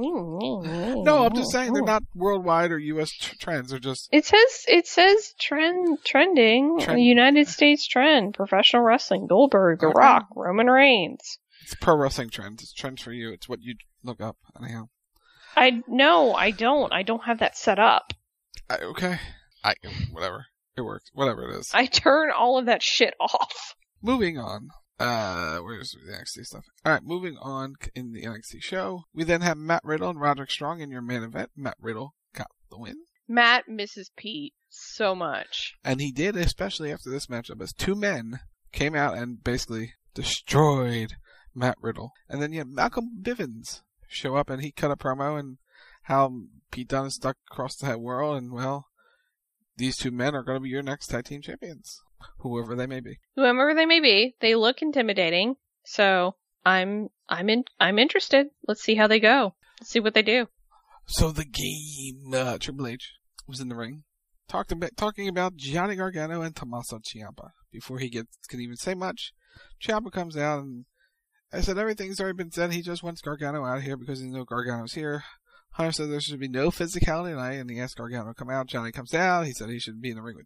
No, I'm just saying they're not worldwide or U.S. trends. They're just... It says trending, United States trend, Professional Wrestling, Goldberg, The Rock, Roman Reigns. It's pro wrestling trends. It's Trends for You. It's what you look up, anyhow. No, I don't. I don't have that set up. Okay. Whatever. It works. Whatever it is. I turn all of that shit off. Moving on. Where's the NXT stuff? Alright, moving on in the NXT show. We then have Matt Riddle and Roderick Strong in your main event. Matt Riddle got the win. Matt misses Pete so much. And he did, especially after this matchup, as 2 men came out and basically destroyed Matt Riddle. And then you have Malcolm Bivens show up and he cut a promo and how Pete Dunne is stuck across the head world and, well, these 2 men are going to be your next tag team champions. Whoever they may be. Whoever they may be. They look intimidating. So I'm interested. Let's see how they go. Let's see what they do. So the game, Triple H was in the ring talking about Johnny Gargano and Tommaso Ciampa. Before he can even say much, Ciampa comes out and I said everything's already been said. He just wants Gargano out of here because he knows Gargano's here. Hunter said there should be no physicality tonight, and he asked Gargano to come out. Johnny comes out. He said he should be in the ring with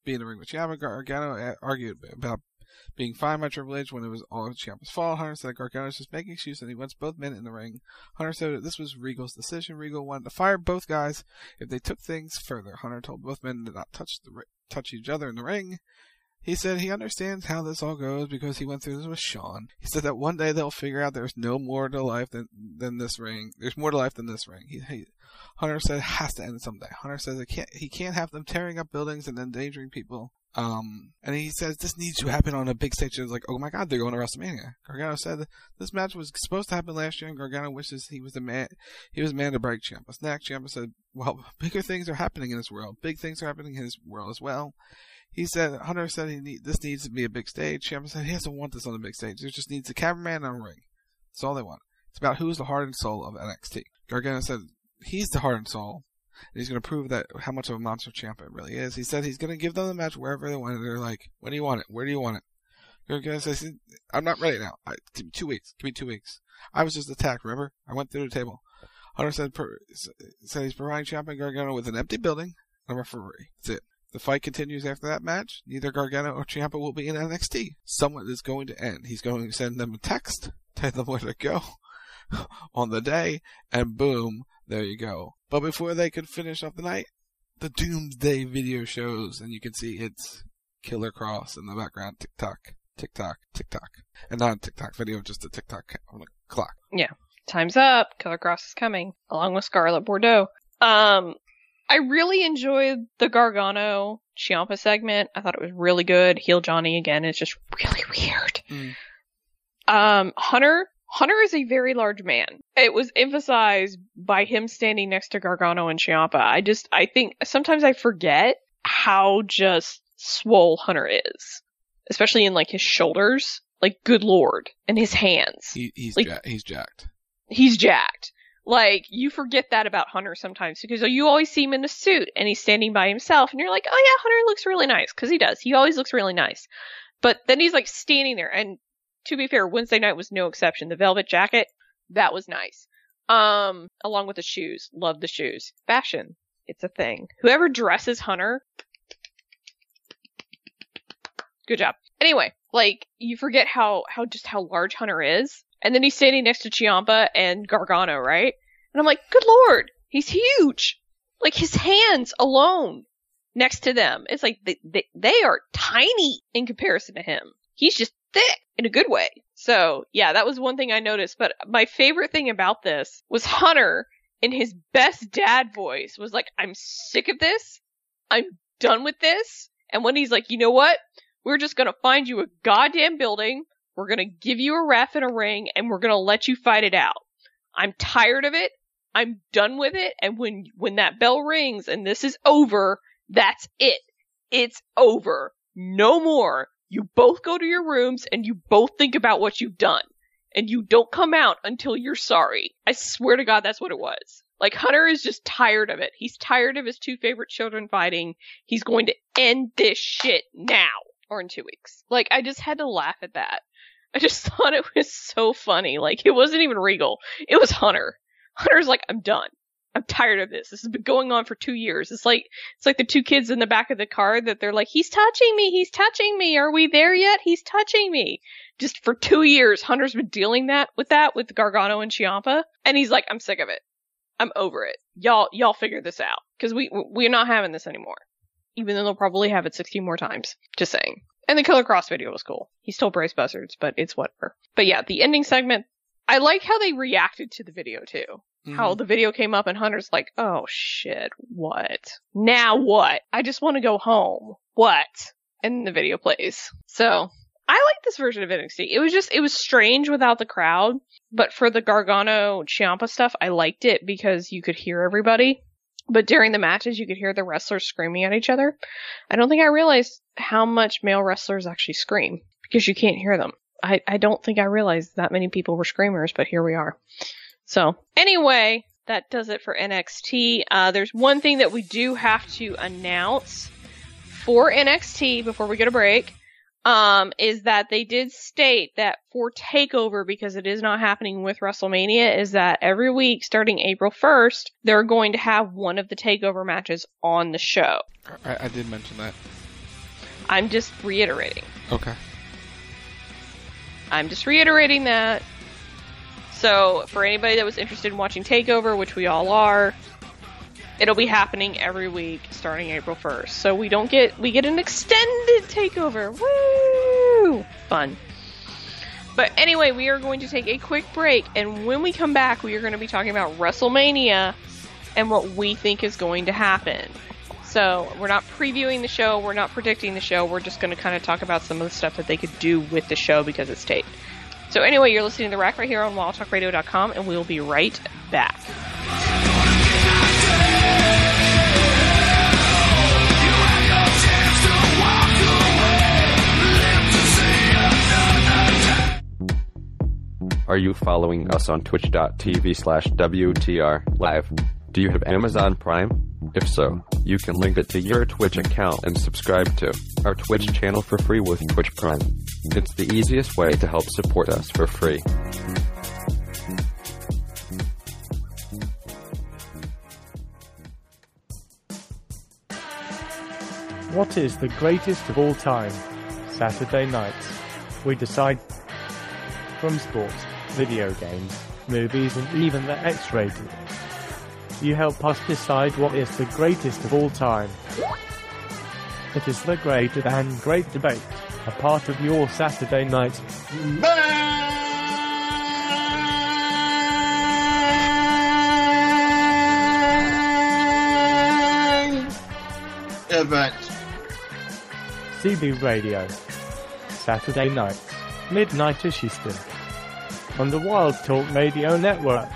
be in the ring with Ciampa. Gargano argued about being fined by Triple H when it was all Ciampa's fault. Hunter said Gargano's just making excuses and he wants both men in the ring. Hunter said that this was Regal's decision. Regal wanted to fire both guys if they took things further. Hunter told both men to not touch each other in the ring. He said he understands how this all goes because he went through this with Shawn. He said that one day they'll figure out there's no more to life than this ring. There's more to life than this ring. Hunter said it has to end someday. Hunter says he can't have them tearing up buildings and endangering people. And he says this needs to happen on a big stage. It's like, oh my God, they're going to WrestleMania. Gargano said this match was supposed to happen last year, and Gargano wishes he was the man. He was the man to break Ciampa's neck. Ciampa said, well, bigger things are happening in this world. Big things are happening in his world as well. Hunter said this needs to be a big stage. Ciampa said he doesn't want this on a big stage. There just needs a cameraman and a ring. That's all they want. It's about who's the heart and soul of NXT. Gargano said he's the heart and soul, and he's going to prove that how much of a monster Ciampa really is. He said he's going to give them the match wherever they want it. They're like, when do you want it? Where do you want it? Gargano says, I'm not ready now. Give me 2 weeks. Give me 2 weeks. I was just attacked, remember? I went through the table. Hunter said he's providing Ciampa and Gargano with an empty building and a referee. That's it. The fight continues after that match. Neither Gargano or Ciampa will be in NXT. Someone is going to end. He's going to send them a text, tell them where to go on the day, and boom, there you go. But before they could finish off the night, the Doomsday video shows, and you can see it's Killer Cross in the background. Tick tock, tick tock, tick tock. And not a TikTok video, just a TikTok on the clock. Yeah. Time's up. Killer Cross is coming, along with Scarlett Bordeaux. I really enjoyed the Gargano Ciampa segment. I thought it was really good. Heel Johnny again is just really weird. Hunter is a very large man. It was emphasized by him standing next to Gargano and Ciampa. I think sometimes I forget how just swole Hunter is, especially in like his shoulders. Like, good lord, and his hands. He's jacked. He's jacked. Like, you forget that about Hunter sometimes because you always see him in a suit and he's standing by himself and you're like, oh yeah, Hunter looks really nice. Because he does. He always looks really nice. But then he's like standing there. And to be fair, Wednesday night was no exception. The velvet jacket, that was nice. Along with the shoes. Love the shoes. Fashion. It's a thing. Whoever dresses Hunter, good job. Anyway, like, you forget how large Hunter is. And then he's standing next to Ciampa and Gargano, right? And I'm like, good lord, he's huge. Like, his hands alone next to them. It's like, they are tiny in comparison to him. He's just thick in a good way. So, yeah, that was one thing I noticed. But my favorite thing about this was Hunter, in his best dad voice, was like, I'm sick of this. I'm done with this. And when he's like, you know what? We're just going to find you a goddamn building. We're going to give you a ref and a ring, and we're going to let you fight it out. I'm tired of it. I'm done with it. And when that bell rings and this is over, that's it. It's over. No more. You both go to your rooms and you both think about what you've done. And you don't come out until you're sorry. I swear to God, that's what it was. Like, Hunter is just tired of it. He's tired of his two favorite children fighting. He's going to end this shit now. Or in 2 weeks. Like, I just had to laugh at that. I just thought it was so funny. Like, it wasn't even Regal. It was Hunter. Hunter's like, I'm done. I'm tired of this. This has been going on for 2 years. It's like the two kids in the back of the car that they're like, he's touching me. He's touching me. Are we there yet? He's touching me. Just for 2 years, Hunter's been dealing with Gargano and Ciampa. And he's like, I'm sick of it. I'm over it. Y'all figure this out. Because we're not having this anymore. Even though they'll probably have it 16 more times. Just saying. And the Killer Cross video was cool. He stole Bryce Buzzards, but it's whatever. But yeah, the ending segment, I like how they reacted to the video too. Mm-hmm. How the video came up and Hunter's like, oh shit, what? Now what? I just want to go home. What? And the video plays. So, I like this version of NXT. It was strange without the crowd. But for the Gargano Ciampa stuff, I liked it because you could hear everybody. But during the matches, you could hear the wrestlers screaming at each other. I don't think I realized how much male wrestlers actually scream, because you can't hear them. I don't think I realized that many people were screamers, but here we are. So, anyway, that does it for NXT. There's one thing that we do have to announce for NXT before we go to break. Is that they did state that for TakeOver, because it is not happening with WrestleMania, is that every week starting April 1st, they're going to have one of the TakeOver matches on the show. I did mention that. I'm just reiterating. Okay. I'm just reiterating that. So, for anybody that was interested in watching TakeOver, which we all are, it'll be happening every week starting April 1st. So we get an extended TakeOver. Woo! Fun. But anyway, we are going to take a quick break, and when we come back, we are going to be talking about WrestleMania and what we think is going to happen. So, we're not previewing the show, we're not predicting the show, we're just going to kind of talk about some of the stuff that they could do with the show because it's taped. So anyway, you're listening to The Rack right here on WildTalkRadio.com, and we'll be right back. Are you following us on twitch.tv/WTR live? Do you have Amazon Prime? If so, you can link it to your Twitch account and subscribe to our Twitch channel for free with Twitch Prime. It's the easiest way to help support us for free. What is the greatest of all time? Saturday nights. We decide from sports, video games, movies, and even the X-rated. You help us decide what is the greatest of all time. It is the great and great debate, a part of your Saturday night event. CB Radio, Saturday nights, midnight-ish Eastern, on the Wild Talk Radio Network.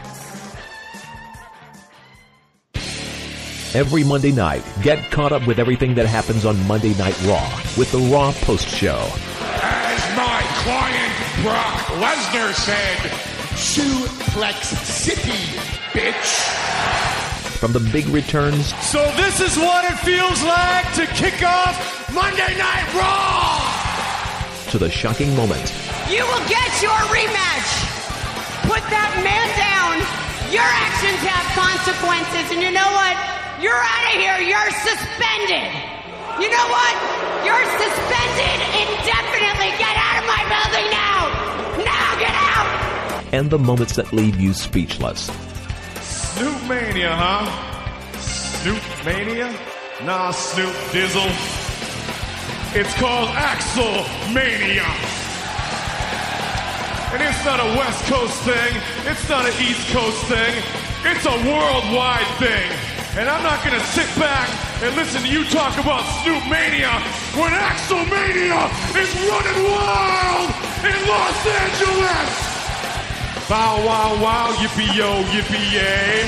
Every Monday night, get caught up with everything that happens on Monday Night Raw with the Raw Post Show. As my client Brock Lesnar said, Suplex City, bitch. From the big returns. So this is what it feels like to kick off Monday Night Raw! To the shocking moment. You will get your rematch! Put that man down! Your actions have consequences, and you know what? You're out of here. You're suspended. You know what? You're suspended indefinitely. Get out of my building now. Now get out. And the moments that leave you speechless. Snoop Mania, huh? Snoop Mania? Nah, Snoop Dizzle. It's called Axel Mania. And it's not a West Coast thing. It's not an East Coast thing. It's a worldwide thing. And I'm not going to sit back and listen to you talk about Snoop Mania when Axel Mania is running wild in Los Angeles. Bow, wow, wow, yippee-yo, yippee-yay.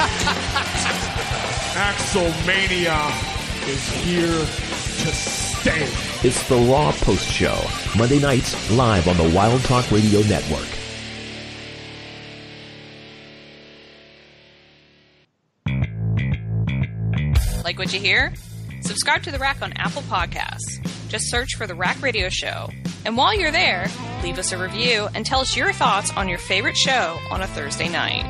Axel Mania is here to stay. It's the Raw Post Show, Monday nights, live on the Wild Talk Radio Network. Like what you hear? Subscribe to The Rack on Apple Podcasts. Just search for The Rack Radio Show. And while you're there, leave us a review and tell us your thoughts on your favorite show on a Thursday night.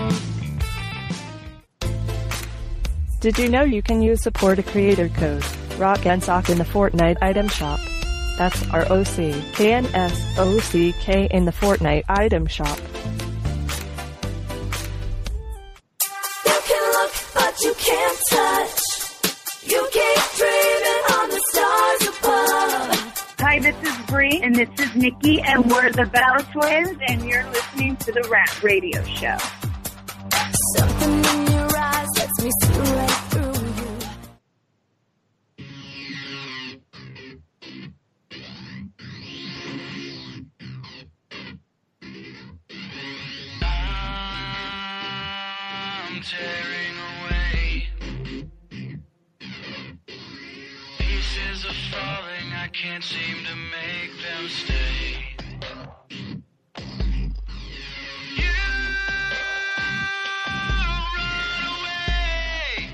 Did you know you can use support a creator code, Rock and Sock, in the Fortnite item shop? That's ROCKNSOCK in the Fortnite item shop. You can look, but you can't touch. You keep dreaming on the stars above. Hi, this is Bree, and this is Nikki, and we're the Bella Twins, and you're listening to the Rack Radio Show. Something in your eyes lets me see right through you. I'm tearing away. Pieces are falling, I can't seem to make them stay. You run away.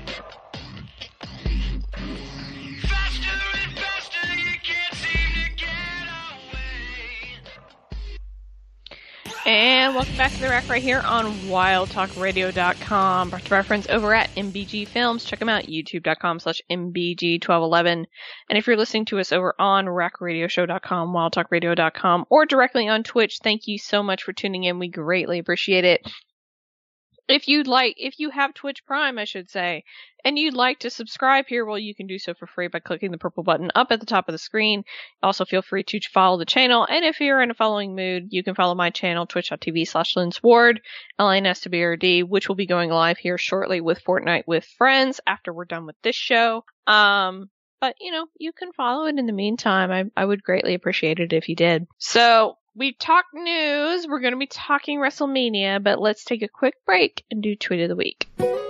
Faster and faster, you can't seem to get away. And welcome back to The Rack right here on WildTalkRadio.com. To reference over at MBG Films, check them out, youtube.com/MBG1211. And if you're listening to us over on RackRadioshow.com, WildTalkRadio.com, or directly on Twitch, thank you so much for tuning in. We greatly appreciate it. If you have Twitch Prime, I should say, and you'd like to subscribe here, well, you can do so for free by clicking the purple button up at the top of the screen. Also, feel free to follow the channel, and if you're in a following mood, you can follow my channel, twitch.tv/LynSward, LINSWRD, which will be going live here shortly with Fortnite with Friends after we're done with this show. But, you can follow it in the meantime. I would greatly appreciate it if you did. So, we've talked news, we're going to be talking WrestleMania, but let's take a quick break and do Tweet of the Week.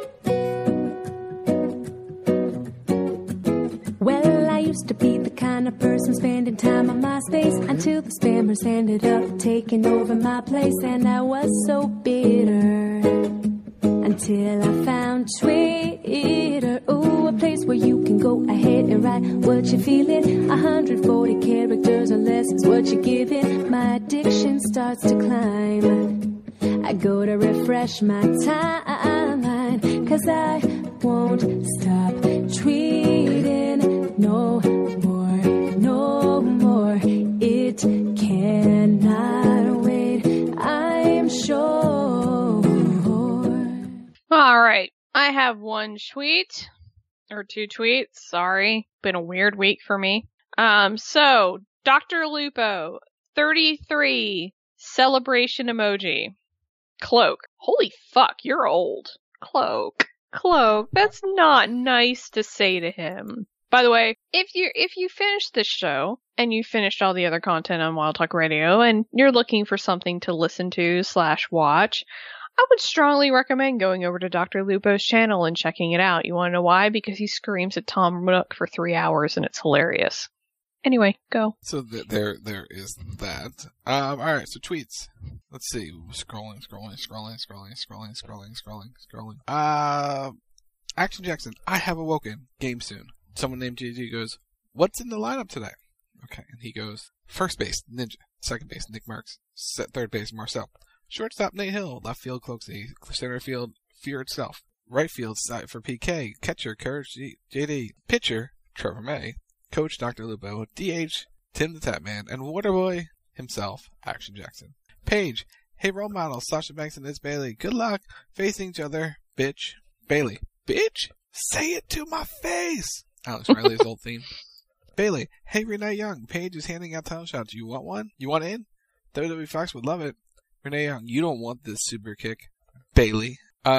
Well, I used to be the kind of person spending time on MySpace until the spammers ended up taking over my place, and I was so bitter until I found Twitter. Ooh, a place where you can go ahead and write what you're feeling. 140 characters or less is what you're giving. My addiction starts to climb. I go to refresh my timeline, 'cause I won't stop tweeting no more, no more. It cannot wait, I'm sure. All right, I have one tweet, or two tweets, sorry. Been a weird week for me. So, Dr. Lupo, 33, celebration emoji. Cloak. Holy fuck, you're old. Cloak. That's not nice to say to him. By the way, if you finish this show, and you finished all the other content on Wild Talk Radio, and you're looking for something to listen to / watch, I would strongly recommend going over to Dr. Lupo's channel and checking it out. You want to know why? Because he screams at Tom Nook for 3 hours, and it's hilarious. Anyway, go. So there is that. Alright, so tweets. Let's see. Scrolling. Action Jackson, I have awoken. Game soon. Someone named JG goes, what's in the lineup today? Okay, and he goes, first base, Ninja. Second base, Nick Marks. Third base, Marcel. Shortstop, Nate Hill. Left field, Cloaksy. Center field, Fear itself. Right field, side for PK. Catcher, Courage JD. Pitcher, Trevor May. Coach, Dr. Lupo. DH, Tim the Tapman. And Waterboy himself, Action Jackson. Page, hey role model, Sasha Banks and Liz Bailey. Good luck facing each other, bitch. Bailey, bitch? Say it to my face! Alex Riley's old theme. Bailey, hey Renee Young. Paige is handing out title shots. You want one? You want in? WWE Fox would love it. Renee Young, you don't want this super kick. Bailey.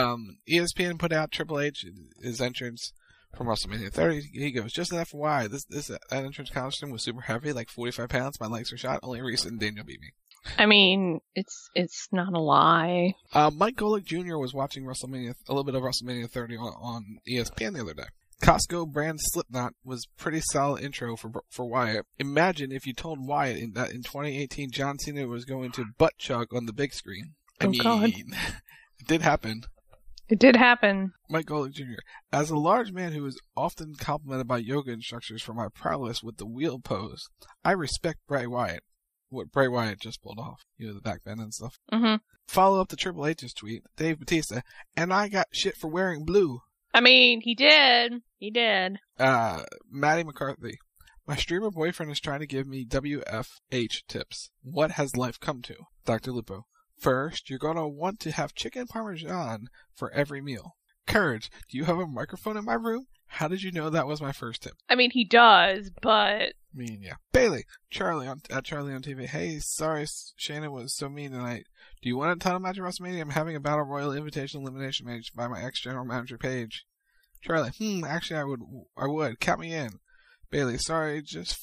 ESPN put out Triple H, his entrance from WrestleMania 30. He goes, just an FYI, this entrance costume was super heavy, like 45 pounds. My legs are shot. Only Reese and Daniel beat me. I mean, it's not a lie. Mike Golick Jr. was watching a little bit of WrestleMania 30 on ESPN the other day. Costco brand Slipknot was pretty solid intro for Wyatt. Imagine if you told Wyatt that in 2018 John Cena was going to butt chug on the big screen. I mean, God. It did happen. It did happen. Mike Golick Jr. As a large man who is often complimented by yoga instructors for my prowess with the wheel pose, I respect Bray Wyatt. What Bray Wyatt just pulled off. You know, the back bend and stuff. Mm-hmm. Follow up to Triple H's tweet. Dave Bautista. And I got shit for wearing blue. I mean, he did. He did. Maddie McCarthy. My streamer boyfriend is trying to give me WFH tips. What has life come to? Dr. Lupo. First, you're going to want to have chicken parmesan for every meal. Courage, do you have a microphone in my room? How did you know that was my first tip? I mean, he does, but... I mean, yeah. Bailey, Charlie on TV. Hey, sorry Shannon was so mean tonight. Do you want a title match at WrestleMania? I'm having a Battle Royal Invitational Elimination match by my ex-general manager, Paige. Charlie, actually I would. Count me in. Bailey, sorry,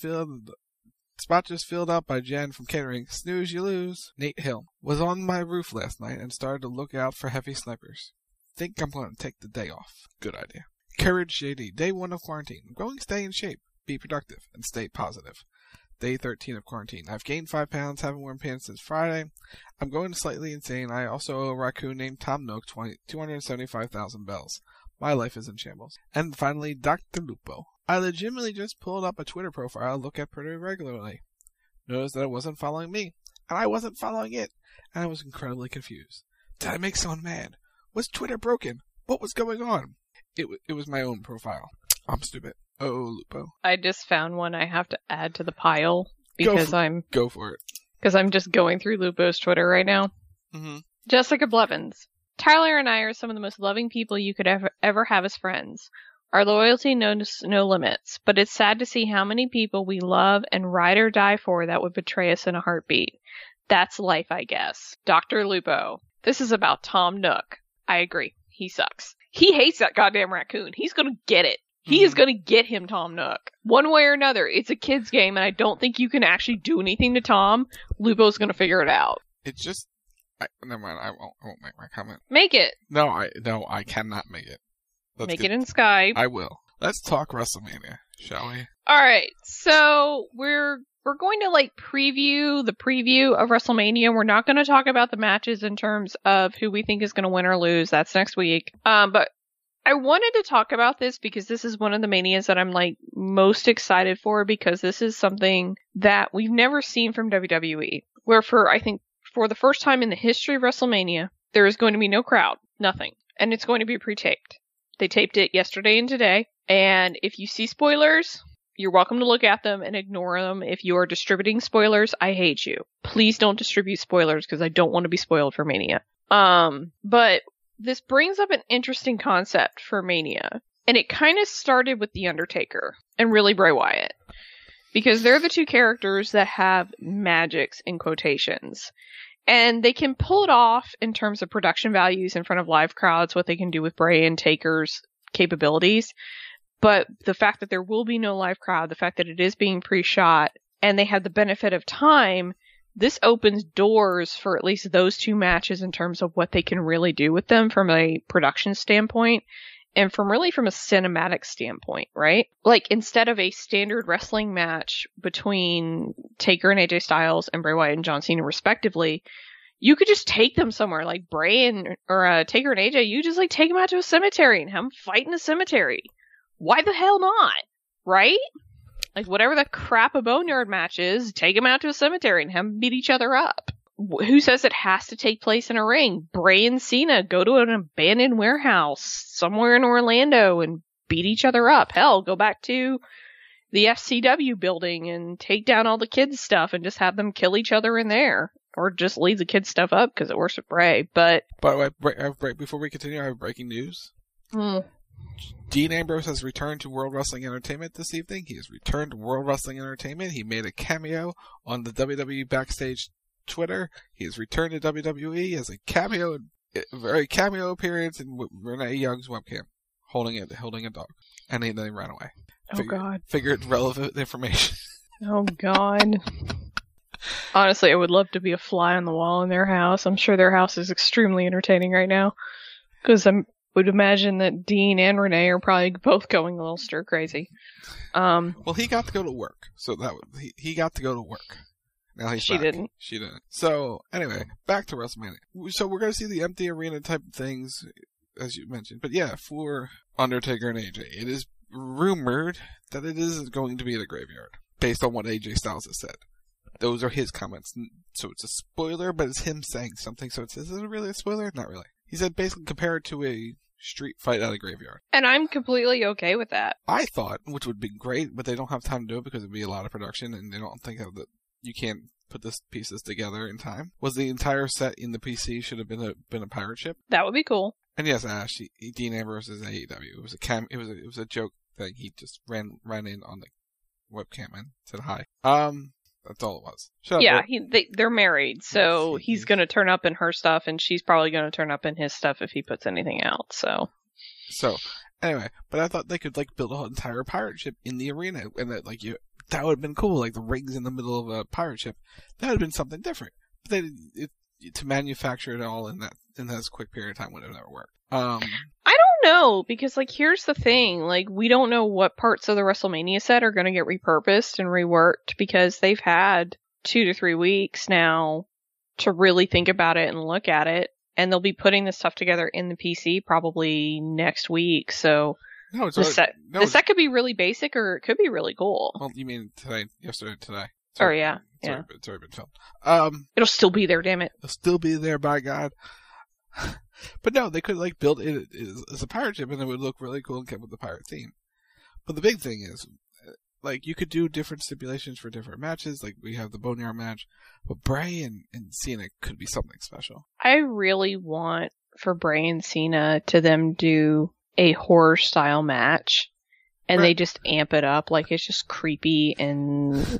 spot just filled up by Jen from catering. Snooze, you lose. Nate Hill was on my roof last night and started to look out for heavy snipers. Think I'm going to take the day off. Good idea. Courage JD, day 1 of quarantine. I'm going to stay in shape, be productive, and stay positive. Day 13 of quarantine. I've gained 5 pounds, haven't worn pants since Friday. I'm going slightly insane. I also owe a raccoon named Tom Nook 275,000 bells. My life is in shambles. And finally, Dr. Lupo. I legitimately just pulled up a Twitter profile I look at pretty regularly. Noticed that it wasn't following me. and I wasn't following it, and I was incredibly confused. Did I make someone mad? Was Twitter broken? What was going on? It was my own profile. I'm stupid. Oh, Lupo. I just found one I have to add to the pile because Go for it. Because I'm just going through Lupo's Twitter right now. Mm-hmm. Jessica Blevins. Tyler and I are some of the most loving people you could ever have as friends. Our loyalty knows no limits, but it's sad to see how many people we love and ride or die for that would betray us in a heartbeat. That's life, I guess. Dr. Lupo. This is about Tom Nook. I agree. He sucks. He hates that goddamn raccoon. He's gonna get it. He is gonna get him, Tom Nook. One way or another. It's a kid's game, and I don't think you can actually do anything to Tom. Lupo's gonna figure it out. It's just... never mind. I won't make my comment. Make it. No, I cannot make it. Make it in Skype. I will. Let's talk WrestleMania, shall we? Alright, so we're going to preview the preview of WrestleMania. We're not going to talk about the matches in terms of who we think is going to win or lose. That's next week. But I wanted to talk about this because this is one of the Manias that I'm most excited for, because this is something that we've never seen from WWE. Where I think for the first time in the history of WrestleMania, there is going to be no crowd. Nothing. And it's going to be pre-taped. They taped it yesterday and today. And if you see spoilers, you're welcome to look at them and ignore them. If you are distributing spoilers, I hate you. Please don't distribute spoilers because I don't want to be spoiled for Mania. But this brings up an interesting concept for Mania. And it kind of started with The Undertaker and really Bray Wyatt. Because they're the two characters that have magics in quotations. And they can pull it off in terms of production values in front of live crowds, what they can do with Bray and Taker's capabilities. But the fact that there will be no live crowd, the fact that it is being pre-shot, and they have the benefit of time, this opens doors for at least those two matches in terms of what they can really do with them from a production standpoint. And from a cinematic standpoint, right? Instead of a standard wrestling match between Taker and AJ Styles and Bray Wyatt and John Cena respectively, you could just take them somewhere like Taker and AJ. You just take them out to a cemetery and have them fight in a cemetery. Why the hell not? Right? Whatever the crap a Boneyard match is, take them out to a cemetery and have them beat each other up. Who says it has to take place in a ring? Bray and Cena go to an abandoned warehouse somewhere in Orlando and beat each other up. Hell, go back to the FCW building and take down all the kids' stuff and just have them kill each other in there. Or just leave the kids' stuff up because it works with Bray. But by the way, before we continue, I have breaking news. Dean Ambrose has returned to World Wrestling Entertainment this evening. He has returned to World Wrestling Entertainment. He made a cameo on the WWE Backstage Twitter. He has returned to WWE as a very cameo appearance in Renee Young's webcam, holding a dog, and then they ran away. God! Figured relevant information. Oh God! Honestly, I would love to be a fly on the wall in their house. I'm sure their house is extremely entertaining right now, because I would imagine that Dean and Renee are probably both going a little stir crazy. Well, he got to go to work, so he got to go to work. Now he's She back. didn't. She didn't. So, anyway, back to WrestleMania. So we're going to see the empty arena type of things, as you mentioned. But yeah, for Undertaker and AJ, it is rumored that it is going to be the graveyard, based on what AJ Styles has said. Those are his comments. So it's a spoiler, but it's him saying something. So is it really a spoiler? Not really. He said basically compare it to a street fight at a graveyard. And I'm completely okay with that. I thought, which would be great, but they don't have time to do it because it'd be a lot of production, and they don't think of the... You can't put the pieces together in time. Was the entire set in the PC should have been a pirate ship? That would be cool. And yes, Ash, Dean Ambrose is AEW. It was a joke thing. He just ran in on the webcam and said hi. That's all it was. Shut up, they're married, so he's going to turn up in her stuff, and she's probably going to turn up in his stuff if he puts anything out. So anyway, but I thought they could build an entire pirate ship in the arena, and that that would have been cool, the rings in the middle of a pirate ship. That would have been something different. But to manufacture it all in that quick period of time would have never worked. I don't know, because here's the thing, we don't know what parts of the WrestleMania set are going to get repurposed and reworked, because they've had 2 to 3 weeks now to really think about it and look at it, and they'll be putting this stuff together in the PC probably next week. So the set could be really basic, or it could be really cool. Well, you mean today? Yesterday, today? It's already been filmed. It'll still be there, damn it. It'll still be there, by God. But no, they could like build it as a pirate ship, and it would look really cool and kept with the pirate theme. But the big thing is, like, you could do different stipulations for different matches. Like, we have the Boneyard match, but Bray and Cena could be something special. I really want for Bray and Cena to them do a horror style match, and they just amp it up like it's just creepy, and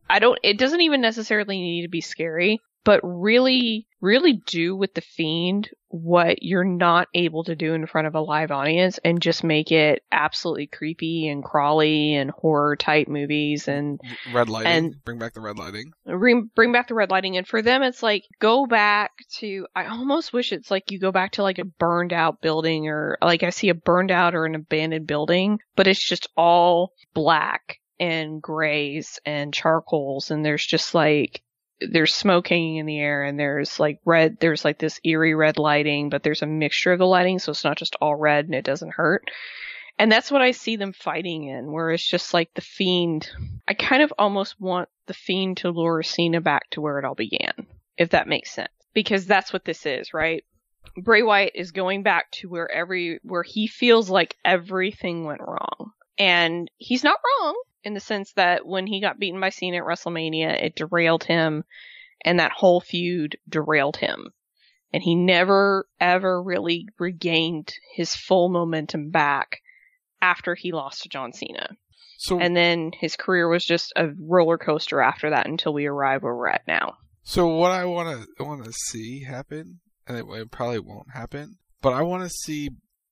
it doesn't even necessarily need to be scary, but really do with the Fiend what you're not able to do in front of a live audience, and just make it absolutely creepy and crawly and horror type movies, and red lighting, and bring back the red lighting. Bring back the red lighting. And for them, it's like, go back to, I almost wish it's like you go back to like a burned out building, or like I see a burned out or an abandoned building, but it's just all black and grays and charcoals, and there's just like, there's smoke hanging in the air, and there's like this eerie red lighting, but there's a mixture of the lighting, so it's not just all red and it doesn't hurt. And that's what I see them fighting in, where it's just like the Fiend. I kind of almost want the Fiend to lure Cena back to where it all began, if that makes sense. Because that's what this is, right? Bray Wyatt is going back to where he feels like everything went wrong. And he's not wrong, in the sense that when he got beaten by Cena at WrestleMania, it derailed him, and that whole feud derailed him. And he never, ever really regained his full momentum back after he lost to John Cena. And then his career was just a roller coaster after that until we arrive where we're at now. So what I want to see happen, and it probably won't happen, but I want to see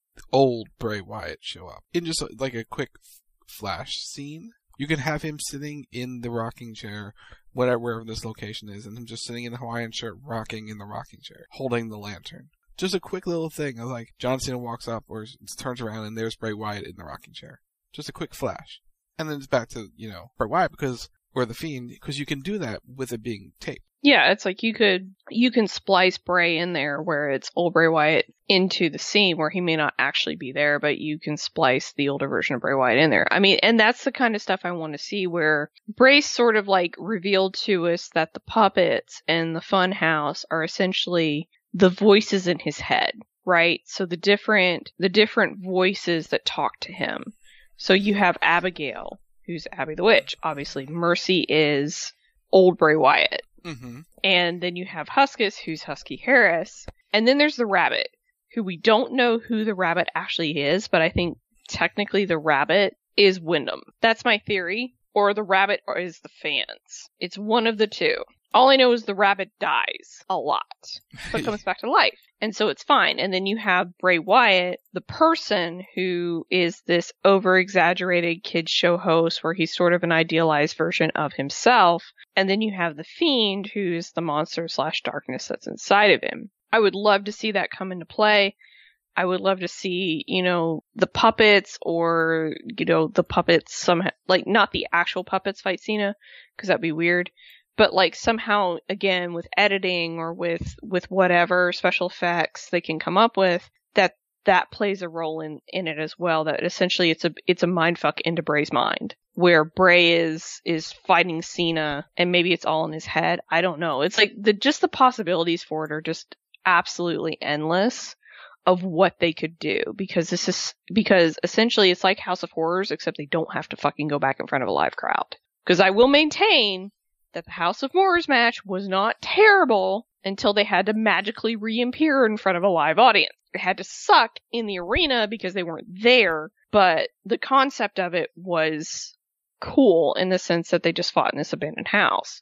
old Bray Wyatt show up in just like a quick flash scene. You can have him sitting in the rocking chair, wherever this location is, and him just sitting in the Hawaiian shirt, rocking in the rocking chair, holding the lantern. Just a quick little thing of like, John Cena walks up or turns around and there's Bray Wyatt in the rocking chair. Just a quick flash. And then it's back to, Bray Wyatt or the Fiend, because you can do that with it being taped. Yeah, it's like you can splice Bray in there where it's old Bray Wyatt into the scene where he may not actually be there, but you can splice the older version of Bray Wyatt in there. I mean, and that's the kind of stuff I want to see, where Bray sort of like revealed to us that the puppets and the fun house are essentially the voices in his head, right? So the different voices that talk to him. So you have Abigail, who's Abby the Witch. Obviously, Mercy is old Bray Wyatt. Mm-hmm. And then you have Huskus, who's Husky Harris. And then there's the Rabbit, who we don't know who the Rabbit actually is, but I think technically the Rabbit is Wyndham. That's my theory. Or the Rabbit is the fans. It's one of the two. All I know is the Rabbit dies a lot, but comes back to life. And so it's fine. And then you have Bray Wyatt, the person who is this over-exaggerated kids show host where he's sort of an idealized version of himself. And then you have the Fiend, who's the monster/darkness that's inside of him. I would love to see that come into play. I would love to see, the puppets or, the puppets somehow, like not the actual puppets fight Cena, because that'd be weird. But like somehow, again, with editing or with whatever special effects they can come up with, that plays a role in it as well. That essentially it's a mindfuck into Bray's mind, where Bray is fighting Cena, and maybe it's all in his head. I don't know. It's like just the possibilities for it are just absolutely endless of what they could do, because essentially it's like House of Horrors, except they don't have to fucking go back in front of a live crowd. Because I will maintain that the House of Horrors match was not terrible until they had to magically reappear in front of a live audience. It had to suck in the arena because they weren't there, but the concept of it was cool in the sense that they just fought in this abandoned house.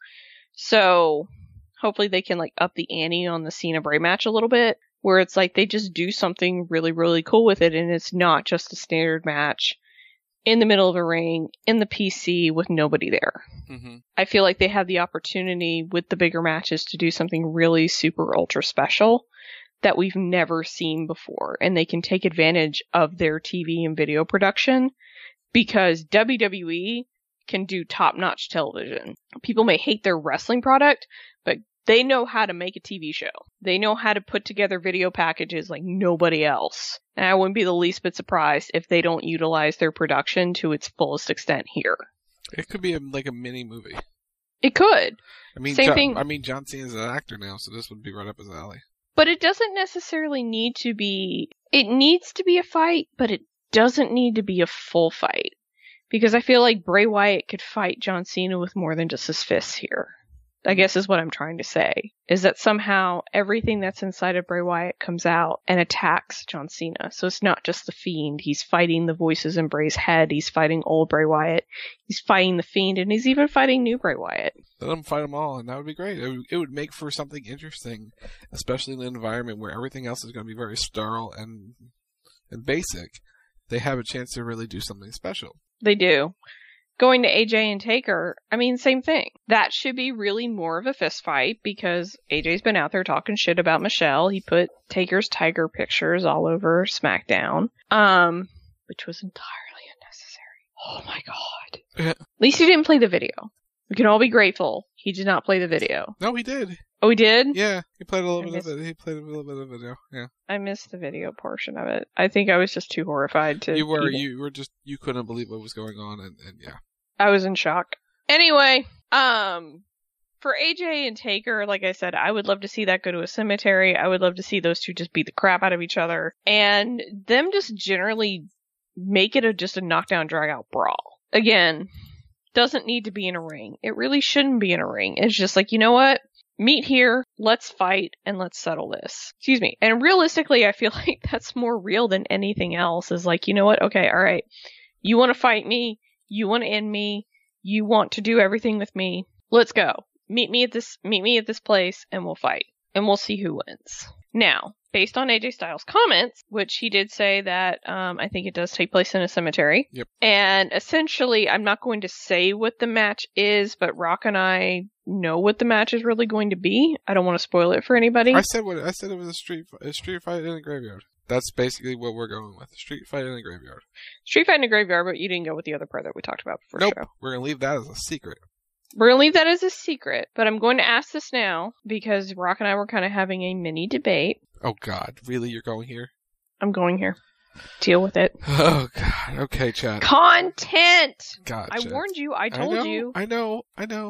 So hopefully they can like up the ante on the Cena Bray match a little bit, where it's like they just do something really, really cool with it, and it's not just a standard match in the middle of a ring, in the PC, with nobody there. Mm-hmm. I feel like they have the opportunity with the bigger matches to do something really super ultra special that we've never seen before. And they can take advantage of their TV and video production, because WWE can do top-notch television. People may hate their wrestling product, but they know how to make a TV show. They know how to put together video packages like nobody else. And I wouldn't be the least bit surprised if they don't utilize their production to its fullest extent here. It could be like a mini movie. It could. I mean, Same thing. I mean, John Cena's an actor now, so this would be right up his alley. But it doesn't necessarily need to be... It needs to be a fight, but it doesn't need to be a full fight. Because I feel like Bray Wyatt could fight John Cena with more than just his fists here. I guess is what I'm trying to say. Is that somehow everything that's inside of Bray Wyatt comes out and attacks John Cena. So it's not just the Fiend. He's fighting the voices in Bray's head. He's fighting old Bray Wyatt. He's fighting the Fiend. And he's even fighting new Bray Wyatt. Let them fight them all, and that would be great. It would make for something interesting, especially in an environment where everything else is going to be very sterile and basic. They have a chance to really do something special. They do. Going to AJ and Taker, I mean, same thing. That should be really more of a fist fight because AJ's been out there talking shit about Michelle. He put Taker's tiger pictures all over SmackDown, which was entirely unnecessary. Oh my god. At least he didn't play the video. We can all be grateful he did not play the video. No, he did. Oh, he did? Yeah, he played a little bit of it. He played a little bit of video. Yeah. I missed the video portion of it. I think I was just too horrified to. You couldn't believe what was going on, and yeah. I was in shock. Anyway, for AJ and Taker, like I said, I would love to see that go to a cemetery. I would love to see those two just beat the crap out of each other, and them just generally make it just a knockdown, drag out brawl. Again, doesn't need to be in a ring. It really shouldn't be in a ring. It's just like, you know what? Meet here, let's fight, and let's settle this. Excuse me. And realistically, I feel like that's more real than anything else. Is like, you know what? Okay, all right. You want to fight me. You want to end me. You want to do everything with me. Let's go. Meet me at this place, and we'll fight. And we'll see who wins. Now, based on AJ Styles' comments, which he did say that I think it does take place in a cemetery. Yep. And essentially, I'm not going to say what the match is, but Rock and I know what the match is really going to be. I don't want to spoil it for anybody. I said it was a street fight in a graveyard. That's basically what we're going with. A street fight in a graveyard. Street fight in a graveyard, but you didn't go with the other part that we talked about before. Nope. Show. We're going to leave that as a secret. We're going to leave that as a secret, but I'm going to ask this now because Rock and I were kind of having a mini debate. Oh, God. Really? You're going here? I'm going here. Deal with it. Oh, God. Okay, Chad. Content! God, I warned you. I told you. I know.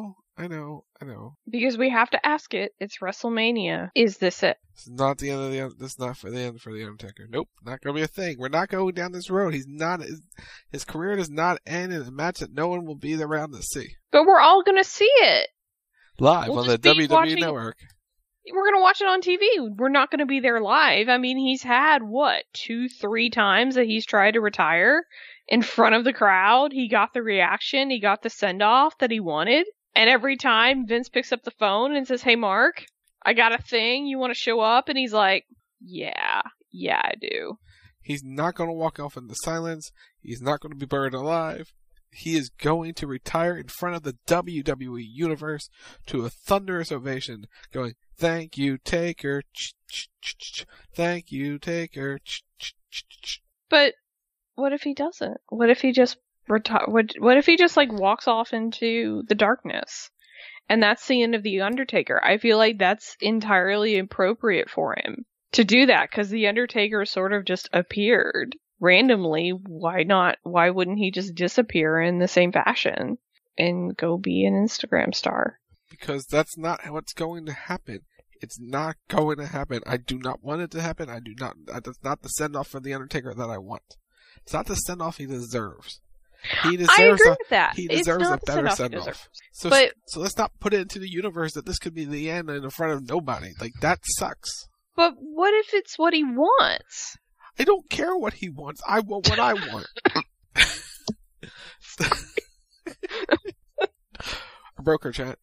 Because we have to ask it. It's WrestleMania. Is this it? This is not the end of the end. This is not for the end for the Undertaker. Nope. Not going to be a thing. We're not going down this road. His career does not end in a match that no one will be around to see. But we're all going to see it. Live on the WWE Network. We're going to watch it on TV. We're not going to be there live. I mean, he's had, 2-3 times that he's tried to retire in front of the crowd. He got the reaction. He got the send-off that he wanted. And every time Vince picks up the phone and says, "Hey, Mark, I got a thing. You want to show up?" And he's like, yeah, I do. He's not going to walk off into silence. He's not going to be buried alive. He is going to retire in front of the WWE Universe to a thunderous ovation, going, "Thank you, Taker. Thank you, Taker." But what if he doesn't? What if he just what if he just walks off into the darkness? And that's the end of The Undertaker. I feel like that's entirely appropriate for him to do that because The Undertaker sort of just appeared randomly. Why not? Why wouldn't he just disappear in the same fashion and go be an Instagram star? Because that's not what's going to happen. It's not going to happen. I do not want it to happen. That's not the send-off for The Undertaker that I want. It's not the send-off he deserves. I agree with that. He deserves a better send-off. So let's not put it into the universe that this could be the end in front of nobody. That sucks. But what if it's what he wants? I don't care what he wants. I want what I want. I broke her, chat.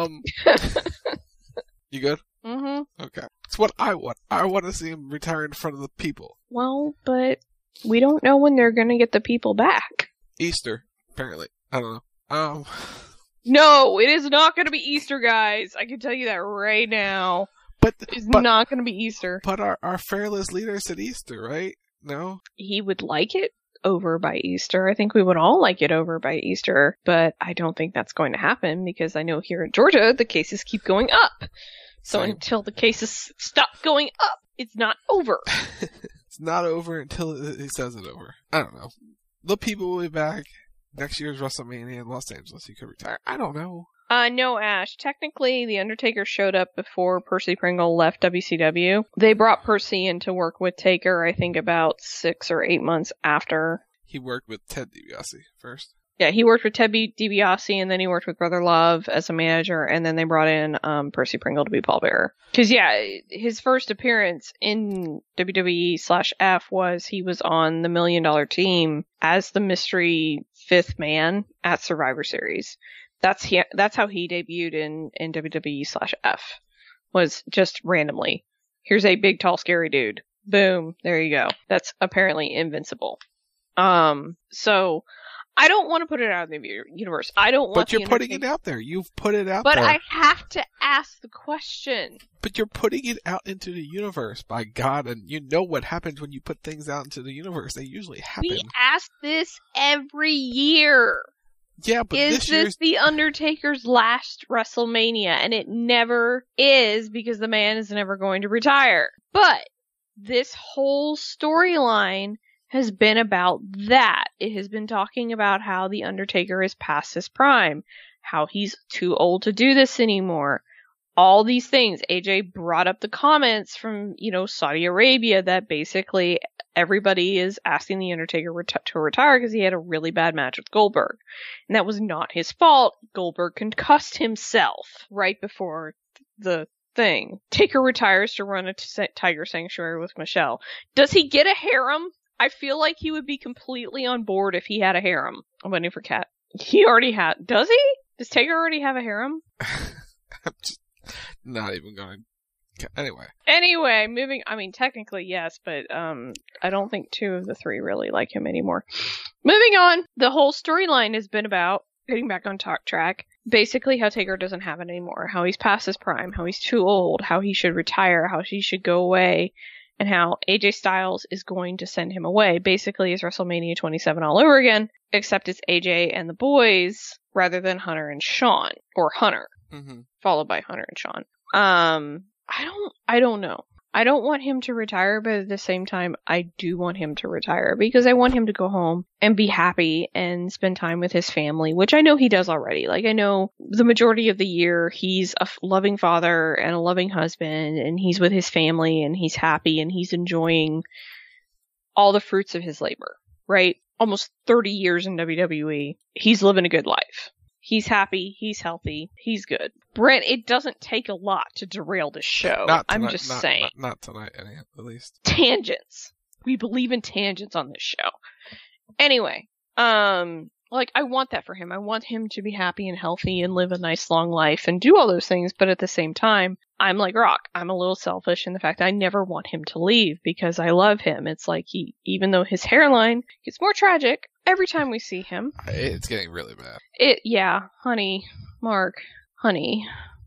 You good? Mm-hmm. Okay. It's what I want. I want to see him retire in front of the people. Well, but we don't know when they're going to get the people back. Easter, apparently. I don't know. No, it is not going to be Easter, guys. I can tell you that right now. It's not going to be Easter. But our fearless leader said Easter, right? No? He would like it over by Easter. I think we would all like it over by Easter, but I don't think that's going to happen because I know here in Georgia, the cases keep going up. So until the cases stop going up, it's not over. It's not over until he says it over. I don't know. The people will be back. Next year's WrestleMania in Los Angeles. He could retire. I don't know. No, Ash. Technically, The Undertaker showed up before Percy Pringle left WCW. They brought Percy in to work with Taker, I think, about 6 or 8 months after. He worked with Ted DiBiase first. Yeah, he worked with Ted DiBiase, and then he worked with Brother Love as a manager, and then they brought in Percy Pringle to be pallbearer. Because, yeah, his first appearance in WWE/F was he was on the $1 Million Team as the mystery 5th man at Survivor Series. That's how he debuted in WWE/F, was just randomly. Here's a big, tall, scary dude. Boom. There you go. That's apparently invincible. So I don't want to put it out in the universe. I don't want. But you're putting it out there. You've put it out there. But I have to ask the question. But you're putting it out into the universe, by God, and you know what happens when you put things out into the universe. They usually happen. We ask this every year. Yeah, but is this The Undertaker's last WrestleMania? And it never is, because the man is never going to retire. But this whole storyline has been about that. It has been talking about how The Undertaker is past his prime, how he's too old to do this anymore. All these things. AJ brought up the comments from, Saudi Arabia that basically everybody is asking The Undertaker to retire because he had a really bad match with Goldberg. And that was not his fault. Goldberg concussed himself right before the thing. Taker retires to run a Tiger Sanctuary with Michelle. Does he get a harem? I feel like he would be completely on board if he had a harem. I'm waiting for Kat. He already had. Does he? Does Taker already have a harem? I'm just not even going to. Anyway, technically yes, but I don't think 2 of the 3 really like him anymore. Moving on, the whole storyline has been about getting back on talk track. Basically how Taker doesn't have it anymore, how he's past his prime, how he's too old, how he should retire, how he should go away, and how AJ Styles is going to send him away. Basically, it's WrestleMania 27 all over again, except it's AJ and the boys rather than Hunter and Sean, or Hunter, followed by Hunter and Sean. I don't know. I don't want him to retire, but at the same time, I do want him to retire because I want him to go home and be happy and spend time with his family, which I know he does already. Like, I know the majority of the year he's a loving father and a loving husband, and he's with his family and he's happy and he's enjoying all the fruits of his labor, right? Almost 30 years in WWE. He's living a good life. He's happy, he's healthy, he's good. Brent, it doesn't take a lot to derail this show. I'm just saying. Not tonight, at least. Tangents. We believe in tangents on this show. Anyway, I want that for him. I want him to be happy and healthy and live a nice long life and do all those things, but at the same time, I'm like Rock. I'm a little selfish in the fact that I never want him to leave because I love him. It's like even though his hairline gets more tragic every time we see him. It's getting really bad. Honey, Mark, honey,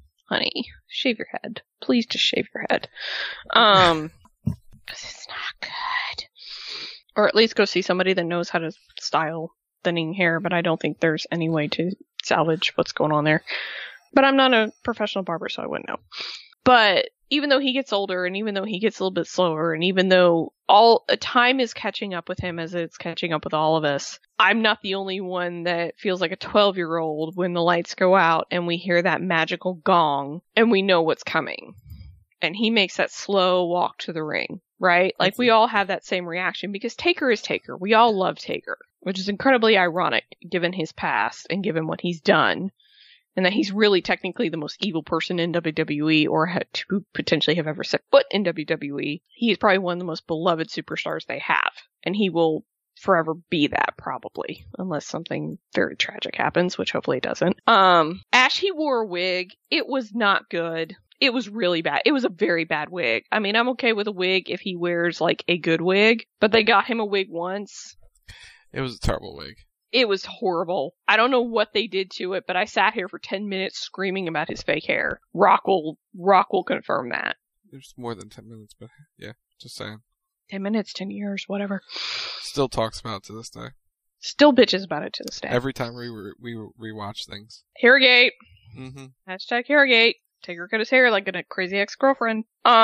shave your head. Please just shave your head. Because it's not good. Or at least go see somebody that knows how to style thinning hair, but I don't think there's any way to salvage what's going on there. But I'm not a professional barber, so I wouldn't know. But even though he gets older, and even though he gets a little bit slower, and even though time is catching up with him as it's catching up with all of us, I'm not the only one that feels like a 12-year-old when the lights go out and we hear that magical gong and we know what's coming. And he makes that slow walk to the ring, right? Like, we all have that same reaction because Taker is Taker. We all love Taker, which is incredibly ironic given his past and given what he's done. And that he's really technically the most evil person in WWE or to potentially have ever set foot in WWE. He is probably one of the most beloved superstars they have. And he will forever be that, probably. Unless something very tragic happens, which hopefully it doesn't. Ash, he wore a wig. It was not good. It was really bad. It was a very bad wig. I mean, I'm okay with a wig if he wears, like, a good wig. But they got him a wig once. It was a terrible wig. It was horrible. I don't know what they did to it, but I sat here for 10 minutes screaming about his fake hair. Rock will confirm that. There's more than 10 minutes, but yeah, just saying. 10 minutes, 10 years, whatever. Still talks about it to this day. Still bitches about it to this day. Every time we rewatch things. Hairgate. Mm-hmm. Hashtag Hairgate. Taker cut his hair like a crazy ex-girlfriend.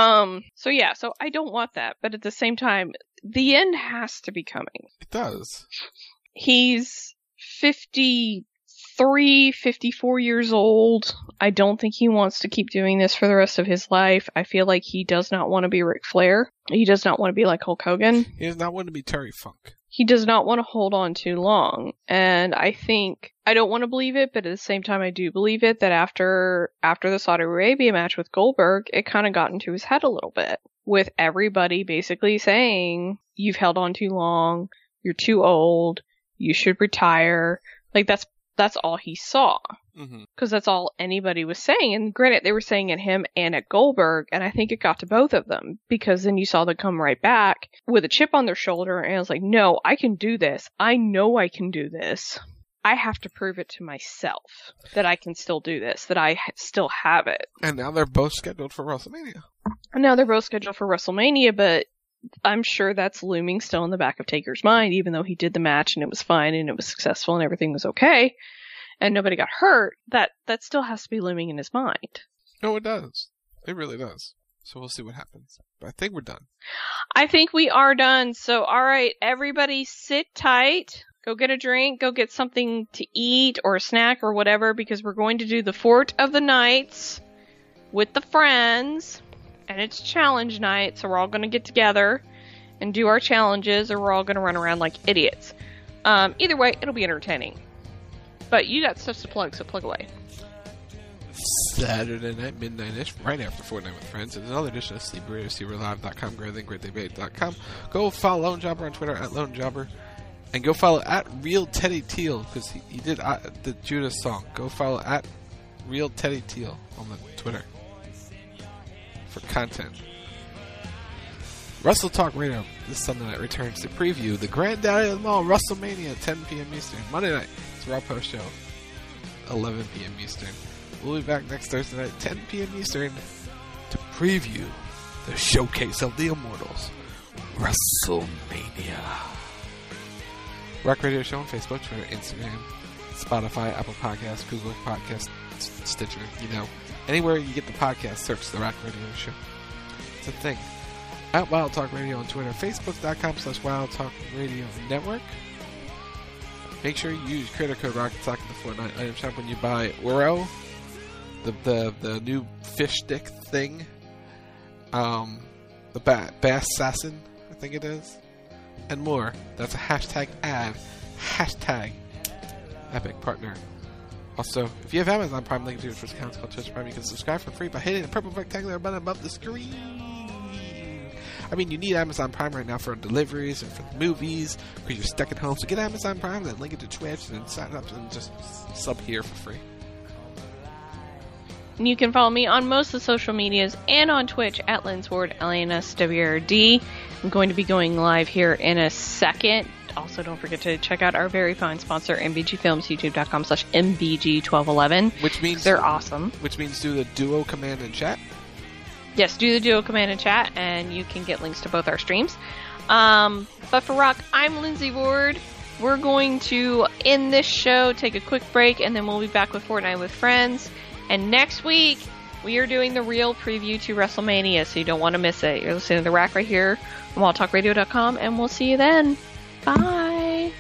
So I don't want that, but at the same time, the end has to be coming. It does. He's 53 54 years old. I don't think he wants to keep doing this for the rest of his life. I feel like he does not want to be Ric Flair. He does not want to be like Hulk Hogan. He does not want to be Terry Funk. He does not want to hold on too long. And I think, I don't want to believe it, but at the same time I do believe it, that after the Saudi Arabia match with Goldberg, it kind of got into his head a little bit. With everybody basically saying, you've held on too long, you're too old, you should retire. Like, that's all he saw. Because that's all anybody was saying. And granted, they were saying at him and at Goldberg, and I think it got to both of them. Because then you saw them come right back with a chip on their shoulder, and I was like, no, I can do this. I know I can do this. I have to prove it to myself that I can still do this, that I still have it. And now they're both scheduled for WrestleMania. But I'm sure that's looming still in the back of Taker's mind, even though he did the match and it was fine and it was successful and everything was okay and nobody got hurt. That still has to be looming in his mind. No, it does. It really does. So we'll see what happens. But I think we're done. I think we are done. So, all right, everybody sit tight. Go get a drink. Go get something to eat or a snack or whatever, because we're going to do the Fort of the Knights with the friends. And it's challenge night, so we're all going to get together and do our challenges, or we're all going to run around like idiots. Either way, it'll be entertaining. But you got stuff to plug, so plug away. Saturday night, midnight-ish, right after Fortnite with Friends, and another edition of Sleep Radio, SleepRadioLive.com, GreatThingGreatDebate.com. Go follow Lone Jobber on Twitter, @LoneJobber. And go follow @RealTeddyTeal, because he did the Judas song. Go follow @RealTeddyTeal on the Twitter for content. Wrestle Talk Radio this Sunday night returns to preview the Granddaddy of them all, WrestleMania, 10 p.m. Eastern. Monday night, it's Raw Post Show, 11 p.m. Eastern. We'll be back next Thursday night, 10 p.m. Eastern, to preview the Showcase of the Immortals, WrestleMania. Rock Radio Show on Facebook, Twitter, Instagram, Spotify, Apple Podcasts, Google Podcasts, Stitcher, anywhere you get the podcast, search the Rock Radio Show. It's a thing. Wild Talk Radio on Twitter, Facebook.com/Wild Talk Radio Network. Make sure you use creator code ROCKETSOCK in the Fortnite item shop when you buy Oro, the new fish stick thing, the Bass Assassin, I think it is, and more. That's a hashtag ad, hashtag Epic Partner. Also, if you have Amazon Prime, link to your Twitch account called Twitch Prime. You can subscribe for free by hitting the purple rectangular button above the screen. I mean, you need Amazon Prime right now for deliveries and for the movies, because you're stuck at home. So get Amazon Prime, then link it to Twitch, and then sign up and just sub here for free. And you can follow me on most of the social medias and on Twitch @LinsWard, LANSWRD. I'm going to be going live here in a second. Also, don't forget to check out our very fine sponsor, MBG Films, youtube.com/MBG1211. Which means they're awesome. Which means do the duo command in chat. Yes, do the duo command in chat, and you can get links to both our streams. But for Rock, I'm Lindsay Ward. We're going to end this show, take a quick break, and then we'll be back with Fortnite with Friends. And next week, we are doing the real preview to WrestleMania, so you don't want to miss it. You're listening to The Rack right here on WildTalkRadio.com, and we'll see you then. Bye.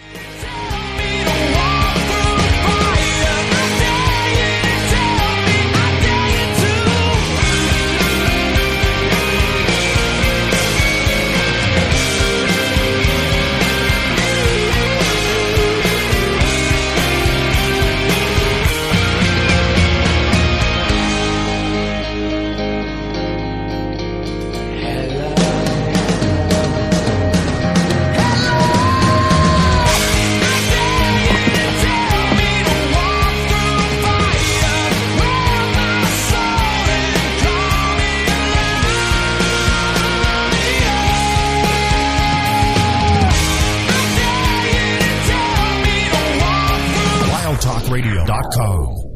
WildTalkRadio.com